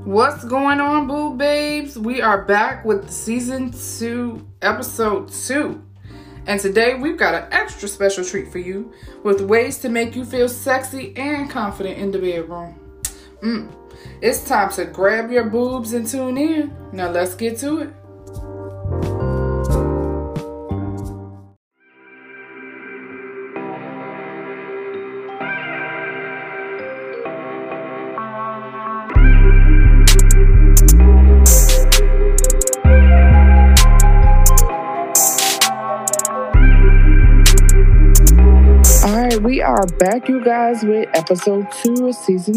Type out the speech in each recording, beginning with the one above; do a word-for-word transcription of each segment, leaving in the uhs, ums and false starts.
What's going on, boo babes? We are back with season two, episode two. And today we've got an extra special treat for you with ways to make you feel sexy and confident in the bedroom. Mm. It's time to grab your boobs and tune in. Now let's get to it. We are back, you guys, with episode two of season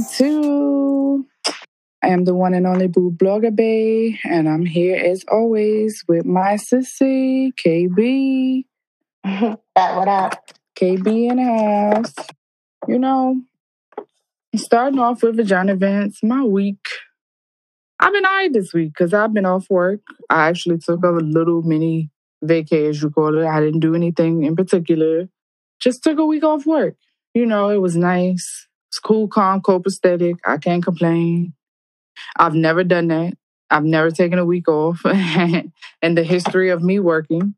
two. I am the one and only Boo Blogger Bae, and I'm here as always with my sissy, K B. That what up? K B in the house. You know, starting off with vagina events, my week. I've been alright this week because I've been off work. I actually took a little mini vacay, as you call it. I didn't do anything in particular. Just took a week off work. You know, it was nice. It's cool, calm, copacetic. I can't complain. I've never done that. I've never taken a week off in the history of me working.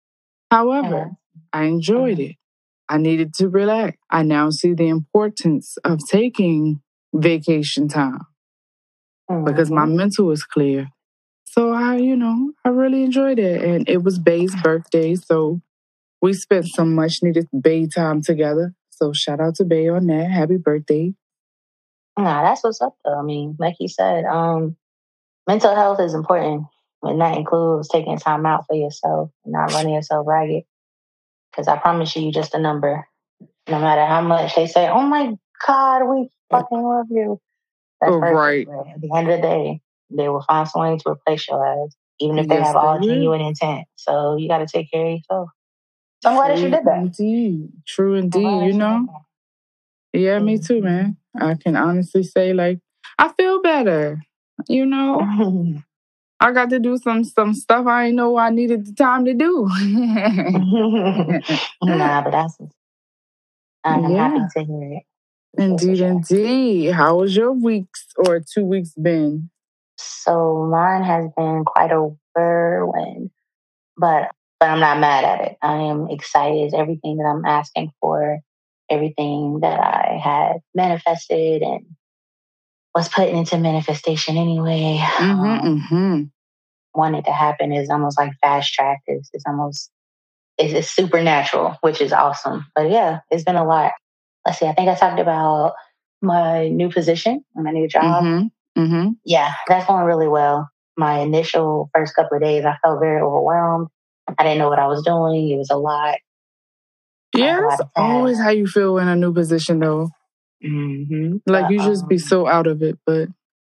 However, I enjoyed it. I needed to relax. I now see the importance of taking vacation time because my mental is clear. So I, you know, I really enjoyed it. And it was Bae's birthday, so we spent some much needed Bae time together. So shout out to Bae on that. Happy birthday. Nah, that's what's up though. I mean, like you said, um, mental health is important. And that includes taking time out for yourself and not running yourself ragged. Because I promise you, you're just a number. No matter how much they say, oh my God, we fucking love you. That's oh, right. At the end of the day, they will find someone to replace your ass, even if they yes, have all genuine intent. So you got to take care of yourself. So I'm glad that you did that. Indeed. True indeed, you know? Yeah, me too, man. I can honestly say, like, I feel better. You know? I got to do some some stuff I didn't know I needed the time to do. Nah, but that's... I'm yeah. happy to hear it. Indeed, indeed. How was your weeks or two weeks been? So mine has been quite a whirlwind, but... But I'm not mad at it. I am excited. Everything that I'm asking for, everything that I had manifested and was putting into manifestation anyway, mm-hmm, um, mm-hmm. wanted to happen is almost like fast track. It's, it's almost, it's, it's supernatural, which is awesome. But yeah, it's been a lot. Let's see, I think I talked about my new position, my new job. Mm-hmm, mm-hmm. Yeah, that's going really well. My initial first couple of days, I felt very overwhelmed. I didn't know what I was doing. It was a lot. Yeah, that's always how you feel in a new position, though. Mm-hmm. Like, but, you just um, be so out of it, but...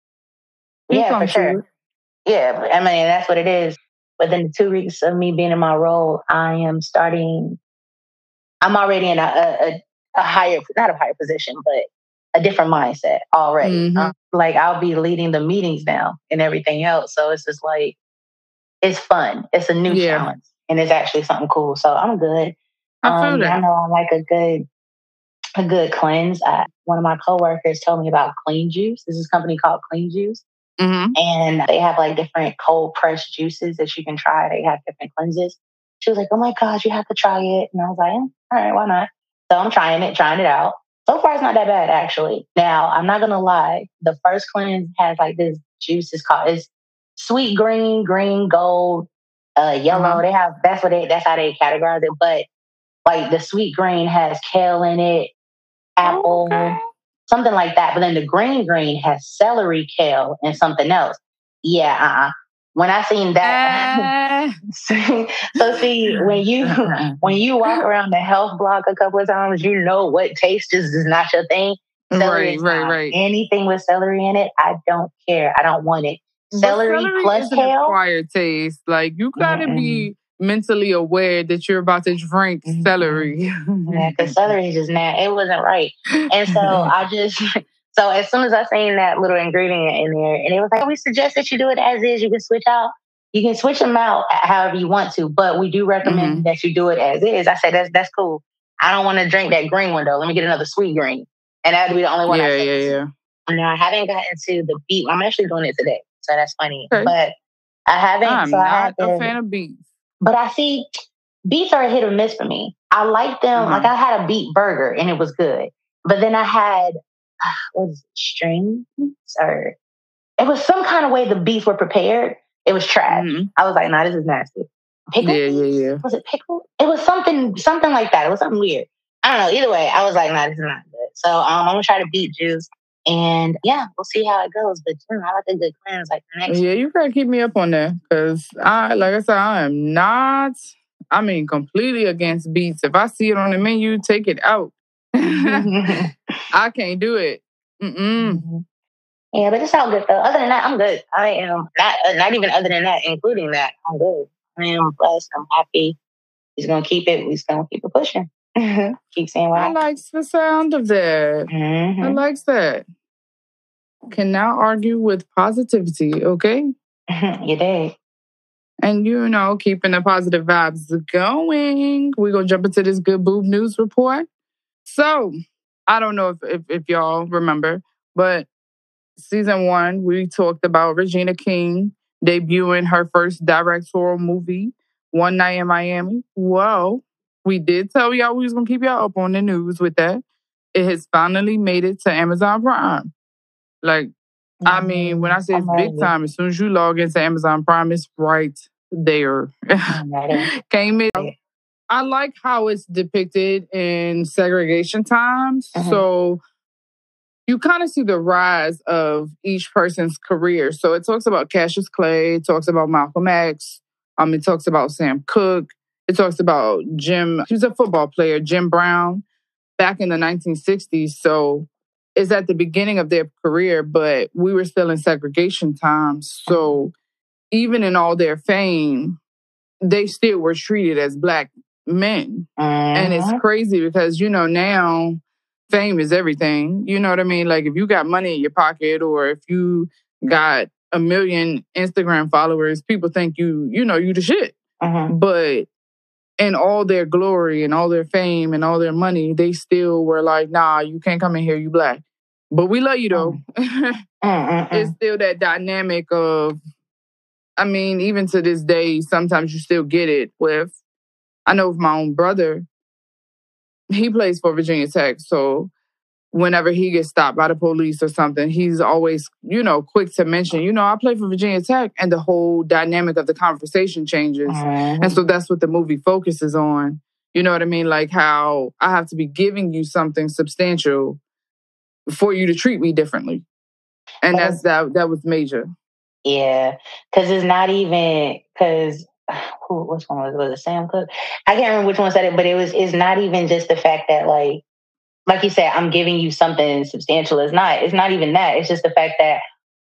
Yeah, for sure. It. Yeah, I mean, that's what it is. Within the two weeks of me being in my role, I am starting... I'm already in a, a, a higher... Not a higher position, but a different mindset already. Mm-hmm. Um, like, I'll be leading the meetings now and everything else. So it's just like... It's fun. It's a new yeah. challenge. And it's actually something cool. So I'm good. I feel um, that. I know I like a good a good cleanse. I, one of my coworkers told me about Clean Juice. There's this company called Clean Juice. Mm-hmm. And they have like different cold pressed juices that you can try. They have different cleanses. She was like, oh my gosh, you have to try it. And I was like, all right, why not? So I'm trying it, trying it out. So far, it's not that bad, actually. Now, I'm not going to lie. The first cleanse has like this juice. It's called, it's sweet green, green, gold, uh, yellow. Uh-huh. They have, that's what they, that's how they categorize it. But like the sweet green has kale in it, apple, okay. something like that. But then the green green has celery, kale, and something else. Yeah, uh-uh. When I seen that, uh. so see, when you when you walk around the health block a couple of times, you know what taste is, is not your thing. Celery right, right, right. Anything with celery in it, I don't care. I don't want it. Celery, celery plus is kale. An acquired taste. Like, you gotta Mm-mm. be mentally aware that you're about to drink Mm-mm. celery. Yeah, because celery is just mad. It wasn't right. And so I just, so as soon as I seen that little ingredient in there, and it was like, we suggest that you do it as is. You can switch out. You can switch them out however you want to, but we do recommend mm-hmm. that you do it as is. I said, that's that's cool. I don't want to drink that green one, though. Let me get another sweet green. And that would be the only one yeah, I said. Yeah, yeah, No, I haven't gotten to the beat. I'm actually doing it today, so that's funny. Okay. But I haven't. I'm so I not a haven't. fan of beets. But I see beets are a hit or miss for me. I like them. Uh-huh. Like I had a beet burger and it was good. But then I had, what was it, strings? Or it was some kind of way the beets were prepared. It was trash. Mhm. I was like, nah, this is nasty. Pickle? Yeah, yeah, yeah. Was it pickle? It was something, something like that. It was something weird. I don't know. Either way, I was like, nah, this is not good. So um, I'm gonna try to beet juice. And yeah, we'll see how it goes. But you know, I like a good cleanse like the next. Yeah, you gotta keep me up on that. Cause I like I said, I am not, I mean, completely against beets. If I see it on the menu, take it out. I can't do it. Mm-mm. Yeah, but it's all good though. Other than that, I'm good. I am not uh, not even other than that, including that, I'm good. I am blessed. I'm happy. He's gonna keep it. He's gonna keep it pushing. Keep saying what I like the sound of that. Mm-hmm. I like that. Can now argue with positivity, okay? You did. And you know, keeping the positive vibes going. We're gonna jump into this good boob news report. So I don't know if, if if y'all remember, but season one, we talked about Regina King debuting her first directorial movie, One Night in Miami. Well, we did tell y'all we was going to keep y'all up on the news with that. It has finally made it to Amazon Prime. Like, mm-hmm. I mean, when I say it's big time, as soon as you log into Amazon Prime, it's right there. Came in. I like how it's depicted in segregation times. Mm-hmm. So you kind of see the rise of each person's career. So it talks about Cassius Clay, it talks about Malcolm X, um, it talks about Sam Cooke, it talks about Jim, he was a football player, Jim Brown, back in the nineteen sixties. So it's at the beginning of their career, but we were still in segregation times. So even in all their fame, they still were treated as Black men. Uh-huh. And it's crazy because, you know, now fame is everything. You know what I mean? Like if you got money in your pocket or if you got a million Instagram followers, people think you, you know, you the shit. Uh-huh. But in all their glory and all their fame and all their money, they still were like, nah, you can't come in here, you Black. But we love you though. Uh-uh. It's still that dynamic of, I mean, even to this day, sometimes you still get it with, I know with my own brother, he plays for Virginia Tech. So whenever he gets stopped by the police or something, he's always, you know, quick to mention, you know, I play for Virginia Tech, and the whole dynamic of the conversation changes. Mm-hmm. And so that's what the movie focuses on. You know what I mean? Like how I have to be giving you something substantial for you to treat me differently. And that's that that was major. Yeah, because it's not even, because who, which one was it? Was it Sam Cooke? I can't remember which one said it, but it was, it's not even just the fact that like, like you said, I'm giving you something substantial. It's not, it's not even that. It's just the fact that,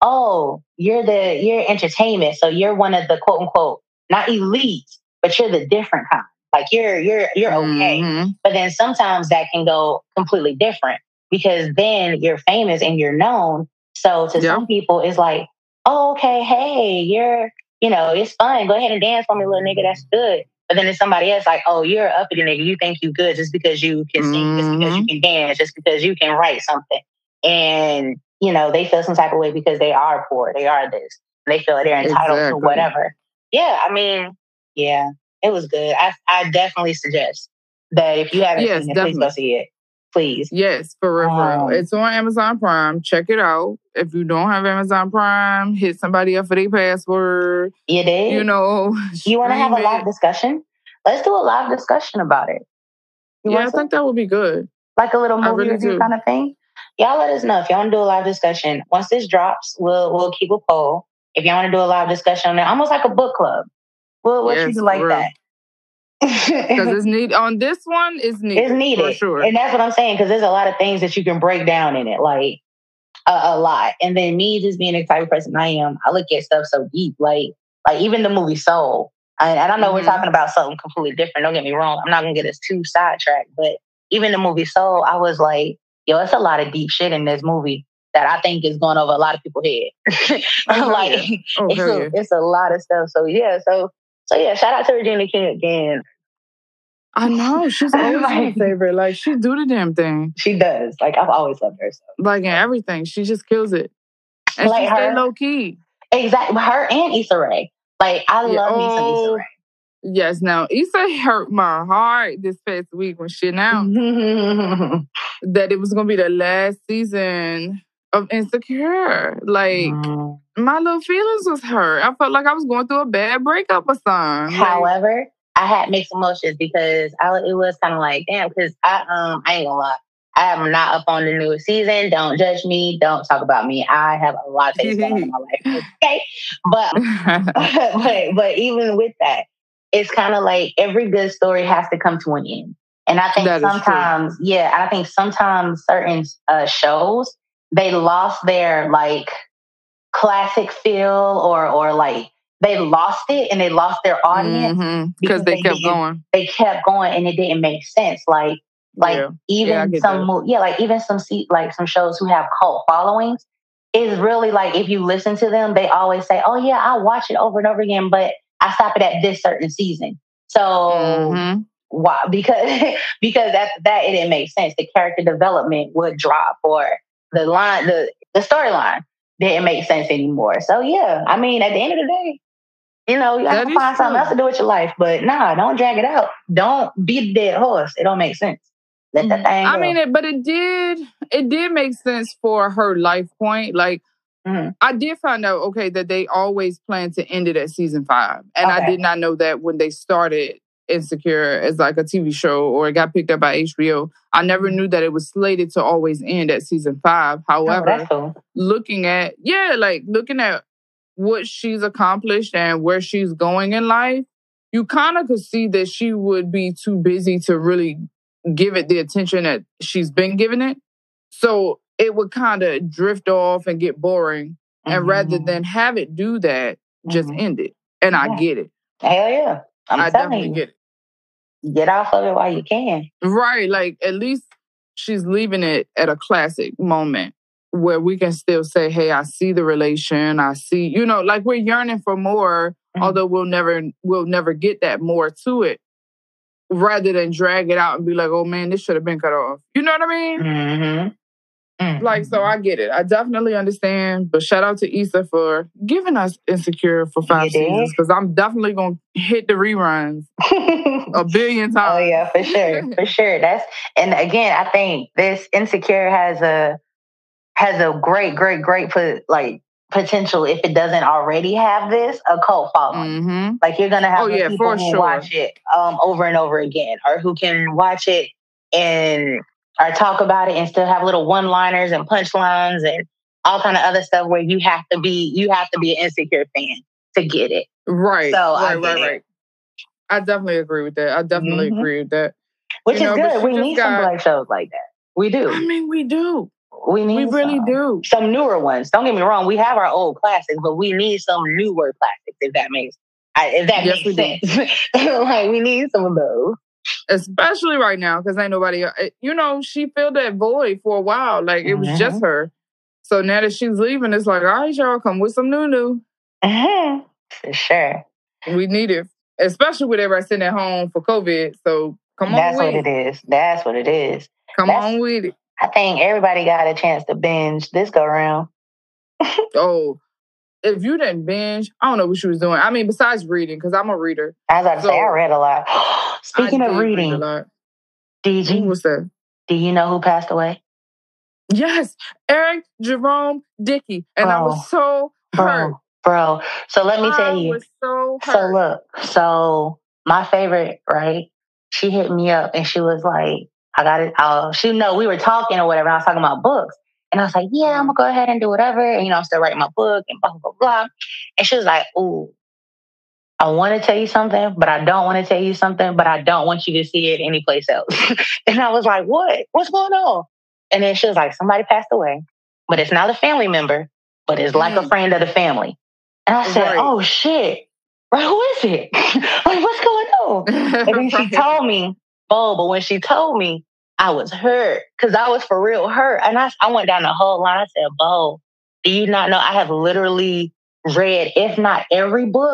oh, you're the, you're entertainment. So you're one of the quote unquote, not elites, but you're the different kind. Like you're, you're, you're okay. Mm-hmm. But then sometimes that can go completely different because then you're famous and you're known. So to yep. some people it's like, oh, okay, hey, you're, you know, it's fun. Go ahead and dance for me, little nigga. That's good. But then there's somebody else like, oh, you're an uppity nigga. You think you good just because you can sing, mm-hmm. just because you can dance, just because you can write something. And, you know, they feel some type of way because they are poor. They are this. They feel like they're entitled exactly. to whatever. Yeah, I mean, yeah, it was good. I I definitely suggest that if you haven't yes, seen it, definitely. Please go see it. Please. Yes, for real, um, for real. It's on Amazon Prime. Check it out. If you don't have Amazon Prime, hit somebody up for their password. You did? You know. You want to have a live discussion? Let's do a live discussion about it. You yeah, I think that would be good. Like a little movie really review do. kind of thing? Y'all let us know if y'all want to do a live discussion. Once this drops, we'll we'll keep a poll. If y'all want to do a live discussion on it, almost like a book club. We'll, we'll yes, treat it like that. Because it's needed. On this one, it's needed. It's needed. For sure. And that's what I'm saying, because there's a lot of things that you can break down in it, like a, a lot. And then me just being the type of person I am, I look at stuff so deep. Like, like even the movie Soul. I, and I know mm-hmm. we're talking about something completely different. Don't get me wrong. I'm not going to get us too sidetracked. But even the movie Soul, I was like, yo, it's a lot of deep shit in this movie that I think is going over a lot of people's head. oh, like, yeah. oh, it's, a, yeah. it's a lot of stuff. So, yeah. So, so yeah, shout out to Regina King again. I know. She's always like, my favorite. Like, she do the damn thing. She does. Like, I've always loved her. So. Like, in everything. She just kills it. And like she stay low-key. Exactly. Her and Issa Rae. Like, I yeah, love oh, me some Issa Rae. Yes, now, Issa hurt my heart this past week when she announced that it was going to be the last season of Insecure. Like, mm. my little feelings was hurt. I felt like I was going through a bad breakup or something. However, like, I had mixed emotions because I, it was kind of like, damn, because I, um, I ain't gonna lie. I am not up on the newest season. Don't judge me. Don't talk about me. I have a lot of things going on in my life. Okay. But, but, but even with that, it's kind of like every good story has to come to an end. And I think that sometimes, yeah, I think sometimes certain uh, shows, they lost their like classic feel or, or like, they lost it and they lost their audience mm-hmm. because they, they kept going. They kept going and it didn't make sense. Like, like yeah. even yeah, some, that. yeah, like even some, like some shows who have cult followings is really like, if you listen to them, they always say, oh yeah, I watch it over and over again, but I stop it at this certain season. So mm-hmm. why? Because, because after that, it didn't make sense. The character development would drop or the line, the, the storyline didn't make sense anymore. So yeah, I mean, at the end of the day, you know, you have that to find something true. else to do with your life. But nah, don't drag it out. Don't beat a dead horse. It don't make sense. Let that thing I go. mean, it, but it did, it did make sense for her life point. Like, mm-hmm. I did find out, okay, that they always plan to end it at season five. And okay. I did not know that when they started Insecure as like a T V show or it got picked up by H B O. I never knew that it was slated to always end at season five. However, oh, cool. looking at, yeah, like looking at what she's accomplished and where she's going in life, you kind of could see that she would be too busy to really give it the attention that she's been giving it. So it would kind of drift off and get boring. Mm-hmm. And rather than have it do that, just mm-hmm. end it. And yeah. I get it. Hell yeah. I'm I definitely you. get it. Get off of it while you can. Right. Like, at least she's leaving it at a classic moment where we can still say, hey, I see the relation. I see, you know, like we're yearning for more, mm-hmm. although we'll never, we'll never get that more to it. Rather than drag it out and be like, oh man, this should have been cut off. You know what I mean? Mm-hmm. Mm-hmm. Like, so I get it. I definitely understand. But shout out to Issa for giving us Insecure for five you seasons. Because I'm definitely going to hit the reruns a billion times. Oh yeah, for sure. For sure. That's, and again, I think this Insecure has a, has a great, great, great, put like, potential if it doesn't already have this a cult following. Mm-hmm. Like you're gonna have oh, yeah, people who sure. watch it um, over and over again, or who can watch it and or talk about it and still have little one-liners and punchlines and all kind of other stuff where you have to be you have to be an Insecure fan to get it. Right. So right, I right, it. right. I definitely agree with that. I definitely mm-hmm. agree with that. Which you is know, good. We need got... some black shows like that. We do. I mean, we do. We need we really some, do. Some newer ones. Don't get me wrong. We have our old classics, but we need some newer classics, if that makes if that yes, makes sense. Like, we need some of those. Especially right now, because ain't nobody, you know, she filled that void for a while. Like, it was mm-hmm. just her. So now that she's leaving, it's like, all right, y'all, come with some new new. Mm-hmm. For sure. We need it. Especially with everybody sitting at home for COVID. So come That's on with it. That's what it is. That's what it is. Come That's, on with it. I think everybody got a chance to binge this go around. Oh, if you didn't binge, I don't know what she was doing. I mean, besides reading, because I'm a reader. I was about to so, say, I read a lot. Speaking I of reading, read a lot. did you, who was that? Do you know who passed away? Yes, Eric Jerome Dickey. And bro, I was so hurt. Bro, bro. So let me I tell you. Was so, hurt. so look, so my favorite, right? She hit me up and she was like, I got it. Uh, she know we were talking or whatever. And I was talking about books. And I was like, yeah, I'm going to go ahead and do whatever. And, you know, I'm still writing my book and blah, blah, blah. And she was like, ooh, I want to tell you something, but I don't want to tell you something, but I don't want you to see it anyplace else. And I was like, what? What's going on? And then she was like, somebody passed away, but it's not a family member, but it's like mm. a friend of the family. And I said, right. oh, shit. Right, who is it? Like, what's going on? And then she right. told me, oh, but when she told me, I was hurt because I was for real hurt. And I, I went down the whole line. I said, Bo, do you not know I have literally read, if not every book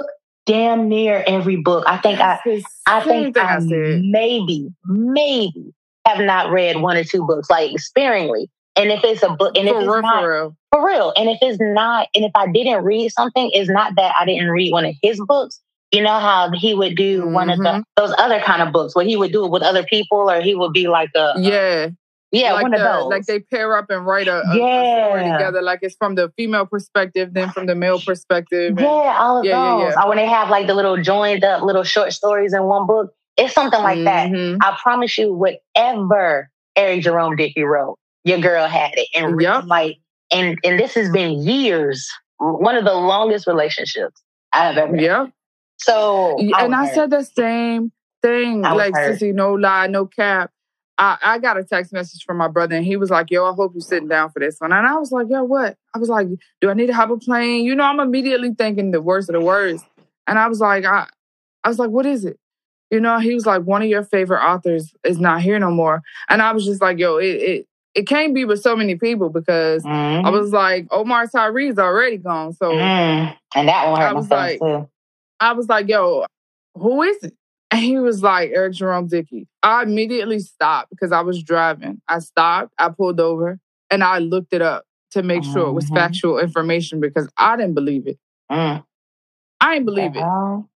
damn near every book. I think I, I think I, I maybe, maybe have not read one or two books, like sparingly. And if it's a book, and for if it's real, not for real. for real, and if it's not, and if I didn't read something, it's not that I didn't read one of his books. You know how he would do mm-hmm. one of the those other kind of books where he would do it with other people, or he would be like a yeah. Yeah, like one the, of those. Like they pair up and write a, a, yeah. a story together. Like it's from the female perspective, then from the male perspective. And, yeah, all of yeah, those. Yeah, yeah. Or when they have like the little joined up little short stories in one book. It's something like mm-hmm. that. I promise you, whatever Eric Jerome Dickey wrote, your girl had it. And yep. like, and and this has been years. One of the longest relationships I have ever had. Yep. So I and I hurt. said the same thing. Like, sissy, no lie, no cap. I, I got a text message from my brother, and he was like, yo, I hope you're sitting down for this one. And I was like, yo, what? I was like, do I need to hop a plane? You know, I'm immediately thinking the worst of the worst. And I was like, I, I was like, what is it? You know, he was like, one of your favorite authors is not here no more. And I was just like, yo, it it, it can't be with so many people because mm-hmm. I was like, Omar Tyree's already gone. So, mm. And that one hurt I was my like, too. I was like, yo, who is it? And he was like, Eric Jerome Dickey. I immediately stopped because I was driving. I stopped, I pulled over, and I looked it up to make mm-hmm. sure it was factual information because I didn't believe it. Mm. I didn't believe it.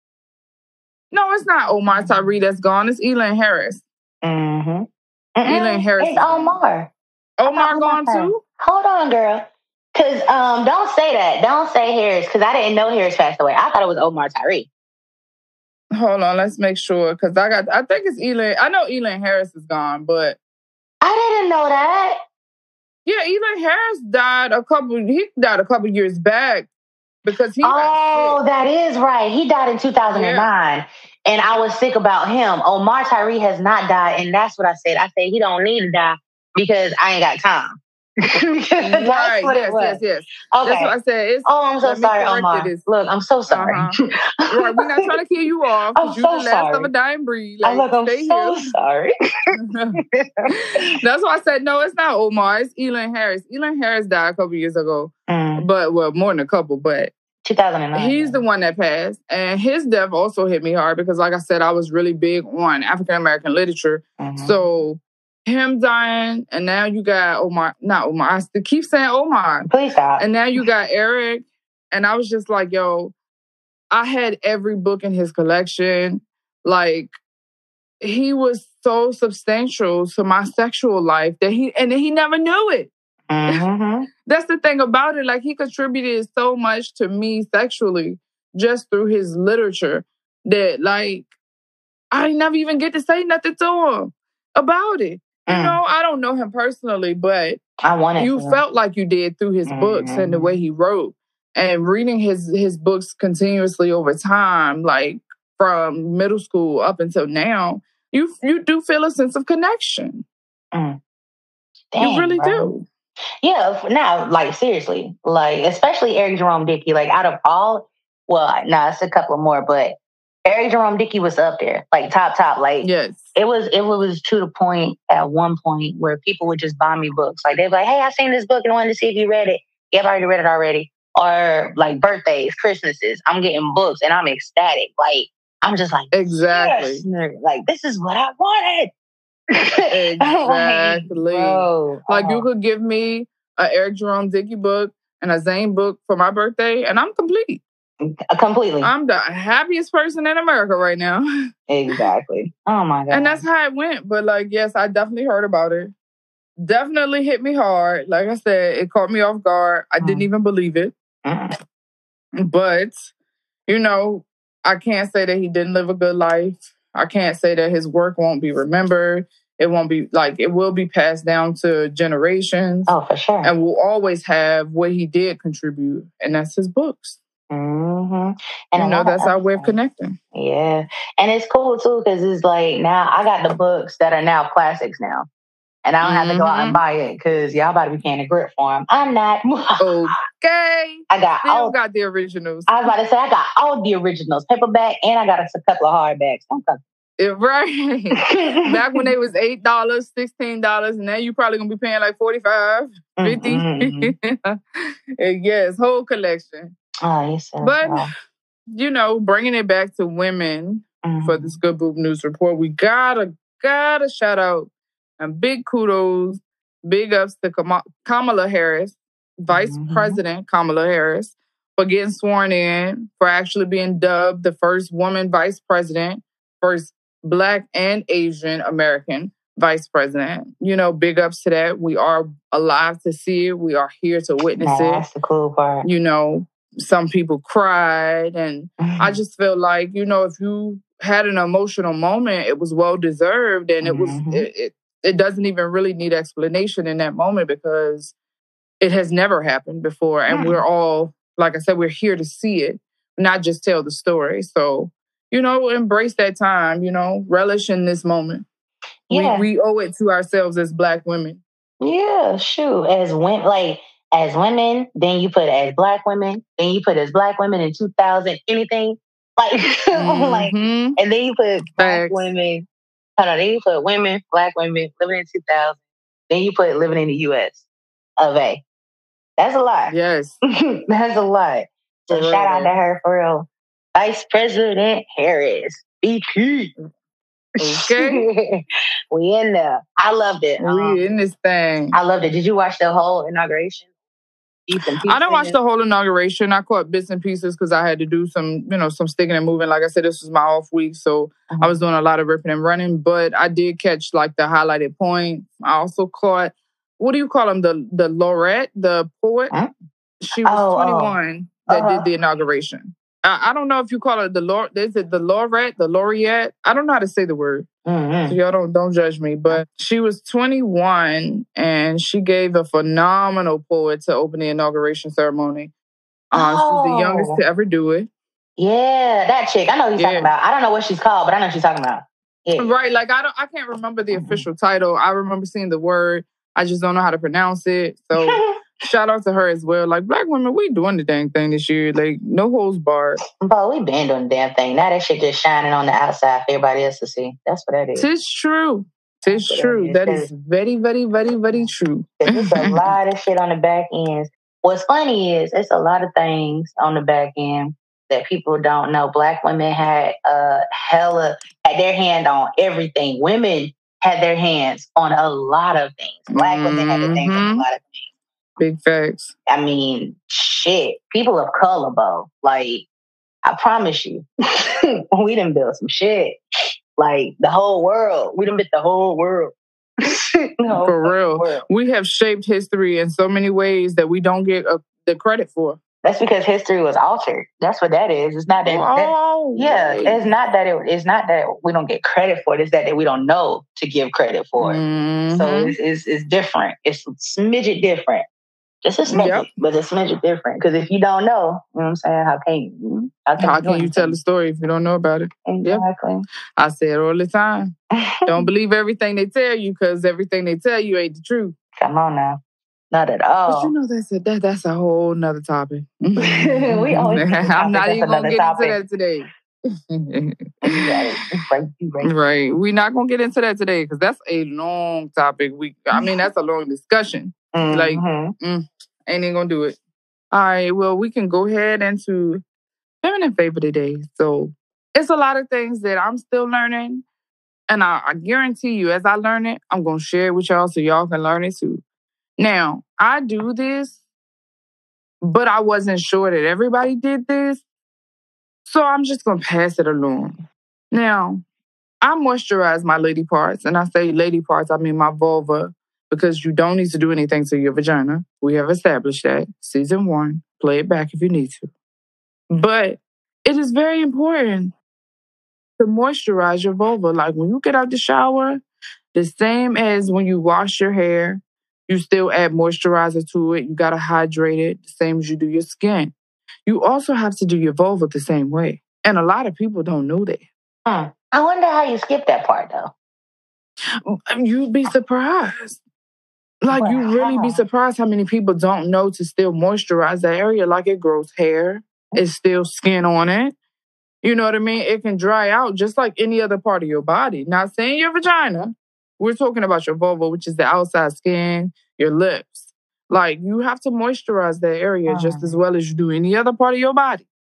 No, it's not Omar Tyree that's gone. It's Elaine Harris. Mm-hmm. Elaine Harris. It's Omar. Omar gone too? Hold on, girl. Because um, don't say that. Don't say Harris because I didn't know Harris passed away. I thought it was Omar Tyree. Hold on, let's make sure because I got. I think it's Elaine. I know Elaine Harris is gone, but I didn't know that. Yeah, Elaine Harris died a couple. He died a couple years back because he. Oh, that is right. He died in two thousand nine, yeah. And I was sick about him. Omar Tyree has not died, and that's what I said. I said he don't need to die because I ain't got time. Right. Yes, yes, yes. Okay. That's what I said. It's, oh, I'm so sorry, Omar. Look, I'm so sorry. Uh-huh. Right, we're not trying to kill you off. I'm you so the last sorry. of a dying breed. Like, I'm, like, I'm so here. sorry. That's why I said, no, it's not Omar. It's Elaine Harris. Elaine Harris died a couple years ago. Mm. But, well, more than a couple, but two thousand nine. He's the one that passed. And his death also hit me hard because, like I said, I was really big on African-American literature. Mm-hmm. So him dying, and now you got Omar, not Omar, I still keep saying Omar. Please stop. And now you got Eric. And I was just like, yo, I had every book in his collection. Like, he was so substantial to my sexual life that he, and he never knew it. Mm-hmm. That's the thing about it. Like, he contributed so much to me sexually just through his literature that, like, I never even get to say nothing to him about it. You mm. know, I don't know him personally, but I wanted you to. felt like you did through his mm-hmm. books and the way he wrote. And reading his his books continuously over time, like from middle school up until now, you you do feel a sense of connection. Mm. Dang, you really bro. do. Yeah, now, like, seriously, like, especially Eric Jerome Dickey, like, out of all, well, nah, it's a couple more, but Eric Jerome Dickey was up there, like, top, top, like, yes. It was, it was to the point at one point where people would just buy me books. Like, they'd be like, hey, I seen this book and I wanted to see if you read it. Yeah, I've already read it already. Or, like, birthdays, Christmases, I'm getting books and I'm ecstatic. Like, I'm just like, exactly. Yes, like, this is what I wanted. Exactly. like, bro, like oh. you could give me an Eric Jerome Dickey book and a Zane book for my birthday, and I'm complete. Completely. I'm the happiest person in America right now. Exactly. Oh my God. And that's how it went. But like, yes, I definitely heard about it. Definitely hit me hard. Like I said, it caught me off guard. I mm. didn't even believe it. Mm. But, you know, I can't say that he didn't live a good life. I can't say that his work won't be remembered. It won't be, like, it will be passed down to generations. Oh, for sure. And we'll always have what he did contribute, and that's his books. Mm-hmm. And you know, that's our way of connecting. Yeah. And it's cool, too, because it's like, now I got the books that are now classics now. And I don't have mm-hmm. to go out and buy it because y'all about to be paying a grip for them. I'm not. Okay. I got Still all, got the originals. I was about to say, I got all the originals, paperback, and I got a, a couple of hardbacks. I'm yeah, right. Back when they was eight dollars, sixteen dollars, and now you probably going to be paying like forty-five dollars, fifty dollars. Mm-hmm. Yes, whole collection. Oh, yes, sir. But wow. you know, bringing it back to women Mhm. for this Good Boob News report, we gotta, gotta shout out and big kudos, big ups to Kama- Kamala Harris, Vice Mhm. President Kamala Harris, for getting sworn in, for actually being dubbed the first woman vice president, first Black and Asian American vice president. You know, big ups to that. We are alive to see it. We are here to witness Nah, it. that's the cool part. You know, some people cried, and I just feel like, you know, if you had an emotional moment, it was well deserved, and it was Mhm. it, it it doesn't even really need explanation in that moment because it has never happened before, and Mm. we're all, like I said, we're here to see it, not just tell the story. So, you know, embrace that time. You know, relish in this moment. Yeah. We we owe it to ourselves as Black women. Yeah, shoot. As women, like as women, then you put as Black women, then you put as Black women in two thousand anything, like, like, Mhm. and then you put Black Facts. women. Hold on, then you put women, Black women living in two thousand. Then you put living in the U S of A. That's a lot. Yes. That's a lot. So For shout real, out though. to her for real. Vice President Harris, B P. Okay. We in there. I loved it. Um, We in this thing. I loved it. Did you watch the whole inauguration? Bits and I didn't watch pieces? the whole inauguration. I caught bits and pieces because I had to do some, you know, some sticking and moving. Like I said, this was my off week, so Mhm. I was doing a lot of ripping and running. But I did catch like the highlighted points. I also caught, what do you call him? The the laureate, the poet. Huh? She was Oh, oh. twenty-one that Uh-huh. did the inauguration. I, I don't know if you call it the laur. Is it the laureate, the laureate? I don't know how to say the word. So Mhm. y'all don't don't judge me, but she was twenty-one and she gave a phenomenal poet to open the inauguration ceremony. Uh, She's the youngest Oh. to ever do it. Yeah, that chick. I know who you're Yeah. talking about. I don't know what she's called, but I know what she's talking about. Yeah. Right, like I don't, I can't remember the Mhm. official title. I remember seeing the word. I just don't know how to pronounce it. So shout out to her as well. Like Black women, we doing the dang thing this year. Like no holds barred. But we been doing the damn thing. Now that shit just shining on the outside for everybody else to see. That's what that is. Tis true. Tis That's what that true. is. That is very, very, very, very true. There's a lot of shit on the back end. What's funny is it's a lot of things on the back end that people don't know. Black women had uh hella had their hand on everything. Women had their hands on a lot of things. Black women had their hands on a Mhm. lot of things. Big facts. I mean, shit. People of color, bro. Like, I promise you, we done built some shit. Like the whole world. We done built the whole world. The whole For real. world. We have shaped history in so many ways that we don't get uh, the credit for. That's because history was altered. That's what that is. It's not that. that Oh, yeah, wait. it's not that. It, it's not that we don't get credit for it. It's that, that we don't know to give credit for it. Mhm. So it's, it's it's different. It's a smidget different. Just a smidget, Yep. but a smidget different. Because if you don't know, you know what I'm saying? How can you? How can, How you, do can you tell anything? the story if you don't know about it? Yep. Exactly. I say it all the time. Don't believe everything they tell you because everything they tell you ain't the truth. Come on now. Not at But all. you know that's a that, that's a whole nother topic. We always get this I'm topic. not That's even gonna another get topic. into that today. Right. Right. Right. Right. We're not gonna get into that today because that's a long topic. We I mean that's a long discussion. Like Mhm. mm, ain't even gonna do it. All right, well, we can go ahead into feminine favor today. So it's a lot of things that I'm still learning. And I, I guarantee you, as I learn it, I'm going to share it with y'all so y'all can learn it too. Now, I do this, but I wasn't sure that everybody did this. So I'm just going to pass it along. Now, I moisturize my lady parts. And I say lady parts, I mean my vulva, because you don't need to do anything to your vagina. We have established that. Season one, play it back if you need to. But it is very important to moisturize your vulva. Like when you get out the shower, the same as when you wash your hair, you still add moisturizer to it. You got to hydrate it the same as you do your skin. You also have to do your vulva the same way. And a lot of people don't know that. Hmm. I wonder how you skip that part though. You'd be surprised. Like But you really be how? surprised how many people don't know to still moisturize that area. Like it grows hair. It's still skin on it. You know what I mean? It can dry out just like any other part of your body. Not saying your vagina. We're talking about your vulva, which is the outside skin, your lips. Like you have to moisturize that area just as well as you do any other part of your body.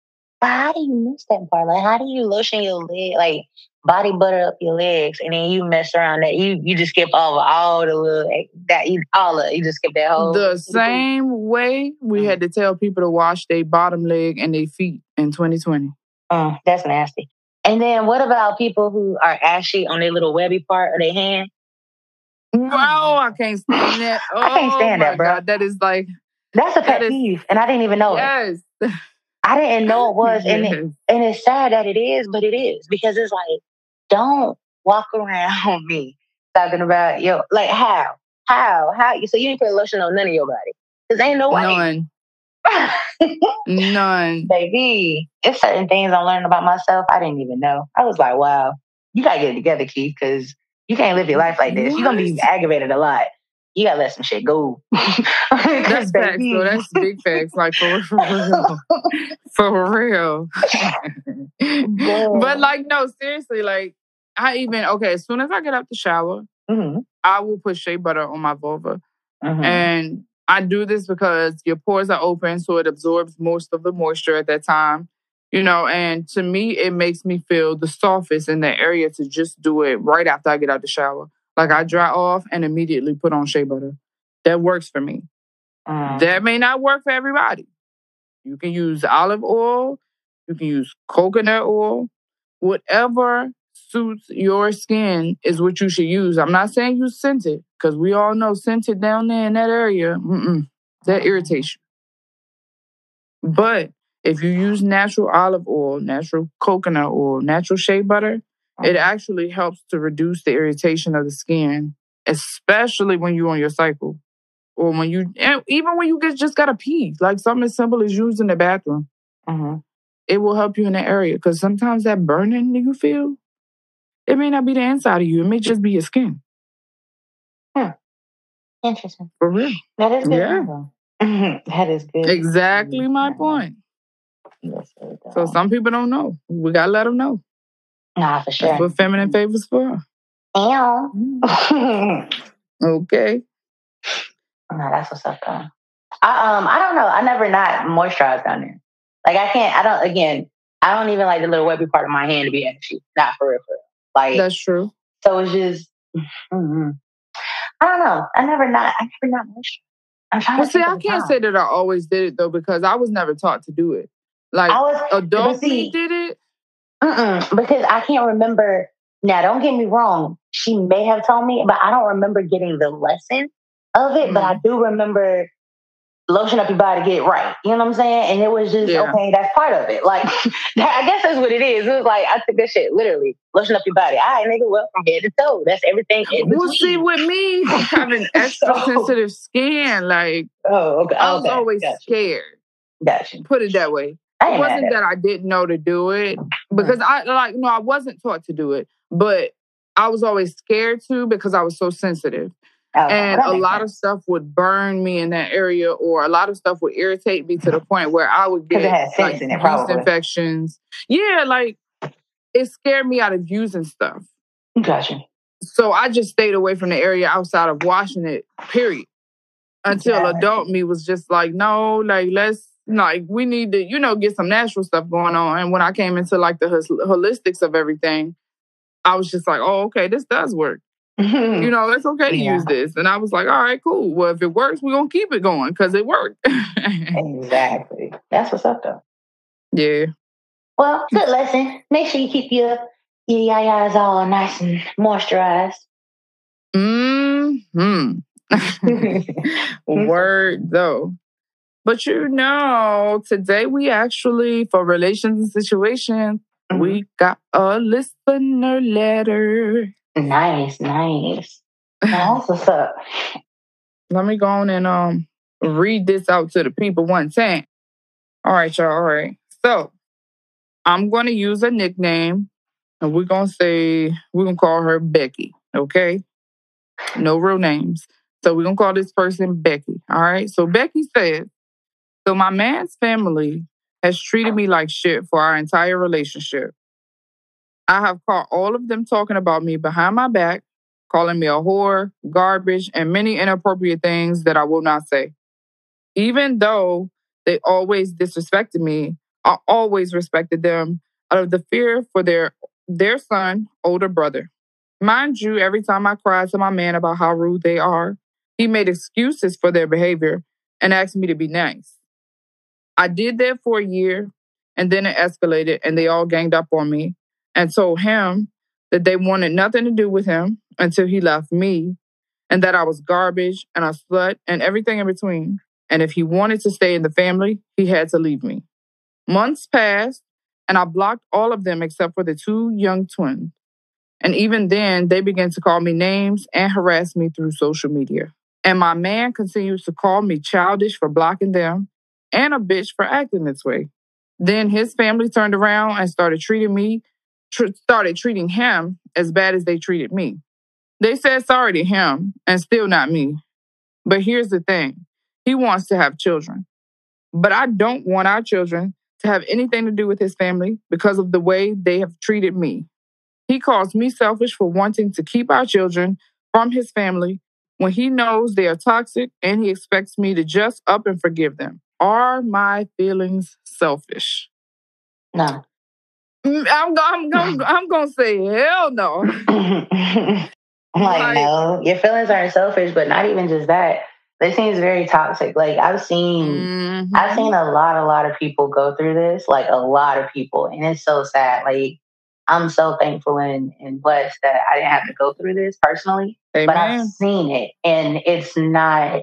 But how do you miss that part? Like, how do you lotion your leg, like body butter up your legs, and then you mess around that? You you just skip over all the little like, that you all of you just skip that whole. The same way we mm. had to tell people to wash their bottom leg and their feet in twenty twenty. Mm, that's nasty. And then what about people who are ashy on their little webby part of their hand? Bro, I can't stand that. Oh, I can't stand my that, bro. God, that is like that's a pet peeve, and I didn't even know yes. it. Yes. I didn't know it was, yes. and it, and it's sad that it is, but it is because it's like, don't walk around me talking about yo, like how, how, how. So you ain't put lotion on none of your body because ain't no way. None. None, baby. It's certain things I'm learning about myself I didn't even know. I was like, wow, you gotta get it together, Keith, because you can't live your life like this. What? You're gonna be aggravated a lot. You gotta let some shit go. That's facts, though. That's big facts. Like, for, for real. For real. But, like, no, seriously, like, I even, okay, as soon as I get out the shower, mm-hmm. I will put shea butter on my vulva. Mm-hmm. And I do this because your pores are open, so it absorbs most of the moisture at that time. You know, and to me, it makes me feel the softest in that area to just do it right after I get out the shower. Like, I dry off and immediately put on shea butter. That works for me. Mm. That may not work for everybody. You can use olive oil. You can use coconut oil. Whatever suits your skin is what you should use. I'm not saying use scented, because we all know scented down there in that area, mm-mm, that irritation. But if you use natural olive oil, natural coconut oil, natural shea butter, it actually helps to reduce the irritation of the skin, especially when you're on your cycle. Or when you, even when you get, just got to pee, like something as simple as using the bathroom. Mm-hmm. It will help you in that area. Because sometimes that burning you feel, it may not be the inside of you. It may just be your skin. Hmm. Interesting. For real. That is good. Yeah. That is good. Exactly my point. Yes, so some people don't know. We got to let them know. Nah, for sure. That's what feminine favors for. Ew. Okay. No, that's what's up, though. I um, I don't know. I never not moisturized down there. Like I can't. I don't. Again, I don't even like the little webby part of my hand to be ashy. Not for real, for real. Like that's true. So it's just. Mm-hmm. I don't know. I never not. I never not moisturized. I'm trying well, to see, I can't time. say that I always did it though because I was never taught to do it. Like I was, adult me did it. Mm-mm, because I can't remember. Now, don't get me wrong. She may have told me, but I don't remember getting the lesson of it. Mm. But I do remember lotion up your body to get it right. You know what I'm saying? And it was just, yeah. okay, that's part of it. Like, I guess that's what it is. It was like, I took that shit literally. Lotion up your body. All right, nigga, well, from head to toe. That's everything in between. Well, see, with me having extra so, sensitive skin, like, oh, okay. I was okay. always gotcha. scared. Gotcha. Put it that way. It wasn't that I didn't know to do it because I like no, I wasn't taught to do it, but I was always scared to because I was so sensitive. Oh, and a lot sense. of stuff would burn me in that area, or a lot of stuff would irritate me to the point where I would get it has like in it, yeast infections. Yeah, like it scared me out of using stuff. Gotcha. So I just stayed away from the area outside of washing it. Period. Until yeah. adult me was just like, no, like let's. Like, we need to, you know, get some natural stuff going on. And when I came into, like, the holistics of everything, I was just like, oh, okay, this does work. You know, it's okay to yeah. use this. And I was like, all right, cool. Well, if it works, we're going to keep it going because it worked. Exactly. That's what's up, though. Yeah. Well, good lesson. Make sure you keep your, your yayas all nice and moisturized. Mm-hmm. Word, though. But you know, today we actually, for relations and situations, mm-hmm. we got a listener letter. Nice, nice. That's what's up. Let me go on and um read this out to the people one time. All right, y'all, all right. So, I'm going to use a nickname, and we're going to say, we're going to call her Becky, okay? No real names. So, we're going to call this person Becky, all right? So, Becky says, so my man's family has treated me like shit for our entire relationship. I have caught all of them talking about me behind my back, calling me a whore, garbage, and many inappropriate things that I will not say. Even though they always disrespected me, I always respected them out of the fear for their their son, older brother. Mind you, every time I cried to my man about how rude they are, he made excuses for their behavior and asked me to be nice. I did that for a year, and then it escalated, and they all ganged up on me and told him that they wanted nothing to do with him until he left me, and that I was garbage and a slut and everything in between. And if he wanted to stay in the family, he had to leave me. Months passed, and I blocked all of them except for the two young twins. And even then, they began to call me names and harass me through social media. And my man continues to call me childish for blocking them and a bitch for acting this way. Then his family turned around and started treating me, tr- started treating him as bad as they treated me. They said sorry to him and still not me. But here's the thing. He wants to have children. But I don't want our children to have anything to do with his family because of the way they have treated me. He calls me selfish for wanting to keep our children from his family when he knows they are toxic and he expects me to just up and forgive them. Are my feelings selfish? No. I'm, I'm, I'm, I'm going to say hell no. like, like, no, your feelings aren't selfish, but not even just that. This seems very toxic. Like I've seen, mm-hmm. I've seen a lot, a lot of people go through this, like a lot of people. And it's so sad. Like, I'm so thankful and, and blessed that I didn't have to go through this personally, Amen. But I've seen it and it's not,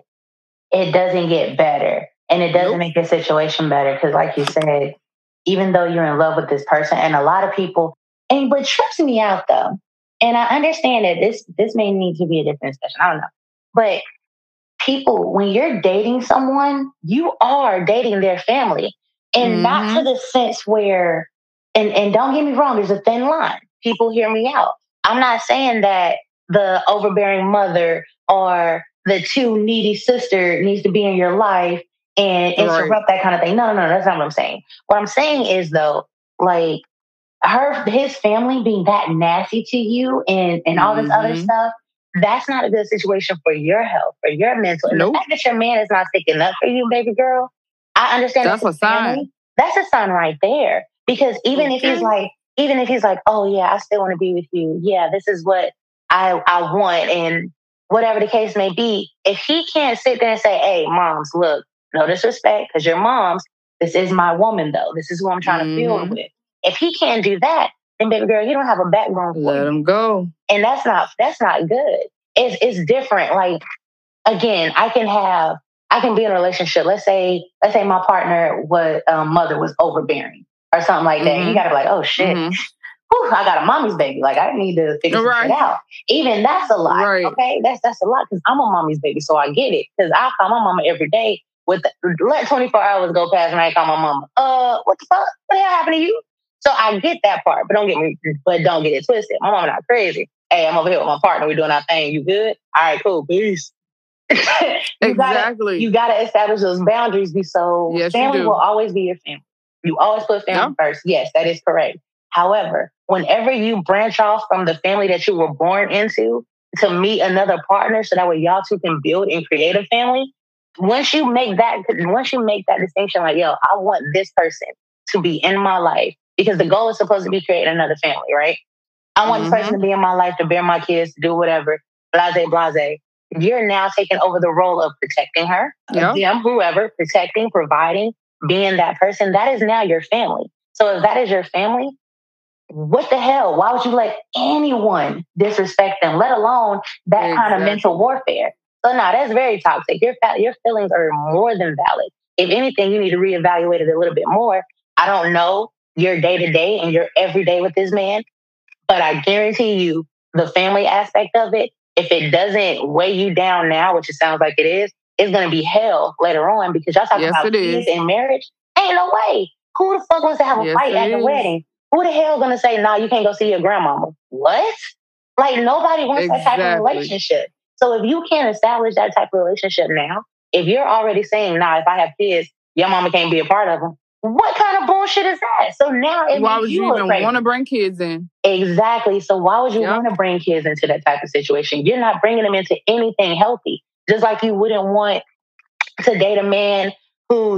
it doesn't get better and it doesn't nope. make the situation better. Cause like you said, even though you're in love with this person and a lot of people, and what trips me out though, and I understand that this, this may need to be a different discussion. I don't know, but people, when you're dating someone, you are dating their family and mm-hmm. not to the sense where, And and don't get me wrong, there's a thin line. People hear me out. I'm not saying that the overbearing mother or the too needy sister needs to be in your life and interrupt right. that kind of thing. No, no, no, that's not what I'm saying. What I'm saying is though, like her, his family being that nasty to you and, and all this mm-hmm. other stuff, that's not a good situation for your health, for your mental. And nope. the fact that your man is not sticking up for you, baby girl, I understand that's that's a sign. Family. That's a sign right there. Because even okay. if he's like, even if he's like, oh yeah, I still want to be with you. Yeah, this is what I I want, and whatever the case may be. If he can't sit there and say, hey, moms, look, no disrespect, because you're moms. This is my woman, though. This is who I'm trying mm-hmm. to build with. If he can't do that, then baby girl, you don't have a backbone for Let you. him go. And that's not that's not good. It's it's different. Like again, I can have I can be in a relationship. Let's say let's say my partner was um, mother was overbearing. Or something like that. Mm-hmm. You gotta be like, oh shit, mm-hmm. Whew, I got a mommy's baby. Like I need to figure right. some shit out. Even that's a lot. Right. Okay, that's that's a lot because I'm a mommy's baby, so I get it. Because I call my mama every day. With the, let twenty-four hours go past and I call my mama. Uh, what the fuck? What the hell happened to you? So I get that part, but don't get me, but don't get it twisted. My mama not crazy. Hey, I'm over here with my partner. We're doing our thing. You good? All right, cool. Peace. you exactly. Gotta, you gotta establish those boundaries. So yes, family will always be your family. You always put family yeah. first. Yes, that is correct. However, whenever you branch off from the family that you were born into to meet another partner so that way y'all two can build and create a family, once you make that, once you make that distinction, like, yo, I want this person to be in my life because the goal is supposed to be creating another family, right? I want mm-hmm. this person to be in my life, to bear my kids, to do whatever, blase, blase. You're now taking over the role of protecting her, yeah. them, whoever, protecting, providing, being that person. That is now your family. So if that is your family, what the hell? Why would you let anyone disrespect them, let alone that exactly. kind of mental warfare? So now that's very toxic. Your your feelings are more than valid. If anything, you need to reevaluate it a little bit more. I don't know your day to day and your every day with this man, but I guarantee you the family aspect of it, if it doesn't weigh you down now, which it sounds like it is, it's going to be hell later on because y'all talking yes, about kids and marriage. Ain't no way. Who the fuck wants to have a yes, fight at the is. wedding? Who the hell going to say, nah, you can't go see your grandmama? What? Like nobody wants exactly. that type of relationship. So if you can't establish that type of relationship now, if you're already saying, nah, if I have kids, your mama can't be a part of them, what kind of bullshit is that? So now it why makes would you you even want to bring kids in? Exactly. So why would you yep. want to bring kids into that type of situation? You're not bringing them into anything healthy. Just like you wouldn't want to date a man who's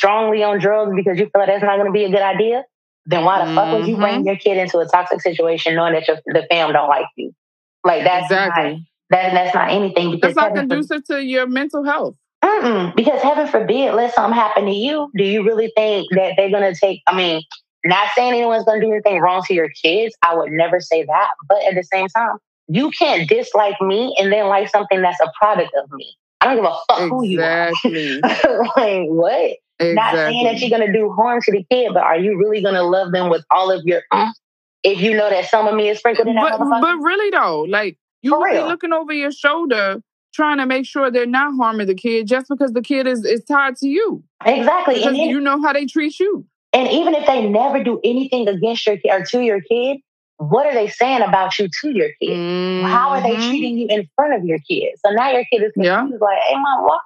strongly on drugs because you feel like that's not going to be a good idea, then why the mm-hmm. fuck would you bring your kid into a toxic situation knowing that your, the fam don't like you? Like that's exactly. not that, that's not anything. Because that's not conducive for, to your mental health. Mm-mm, because heaven forbid, let something happen to you. Do you really think that they're going to take, I mean, not saying anyone's going to do anything wrong to your kids. I would never say that. But at the same time, you can't dislike me and then like something that's a product of me. I don't give a fuck who you are. Like, what? Exactly. Not saying that you're going to do harm to the kid, but are you really going to love them with all of your, mm, if you know that some of me is sprinkled in that but, motherfucker? But really though, like, you would be looking over your shoulder trying to make sure they're not harming the kid just because the kid is, is tied to you. Exactly. Because and you know how they treat you. And even if they never do anything against your kid or to your kid, what are they saying about you to your kid? Mm-hmm. How are they treating you in front of your kid? So now your kid is confused, yeah. like, hey, mom, why,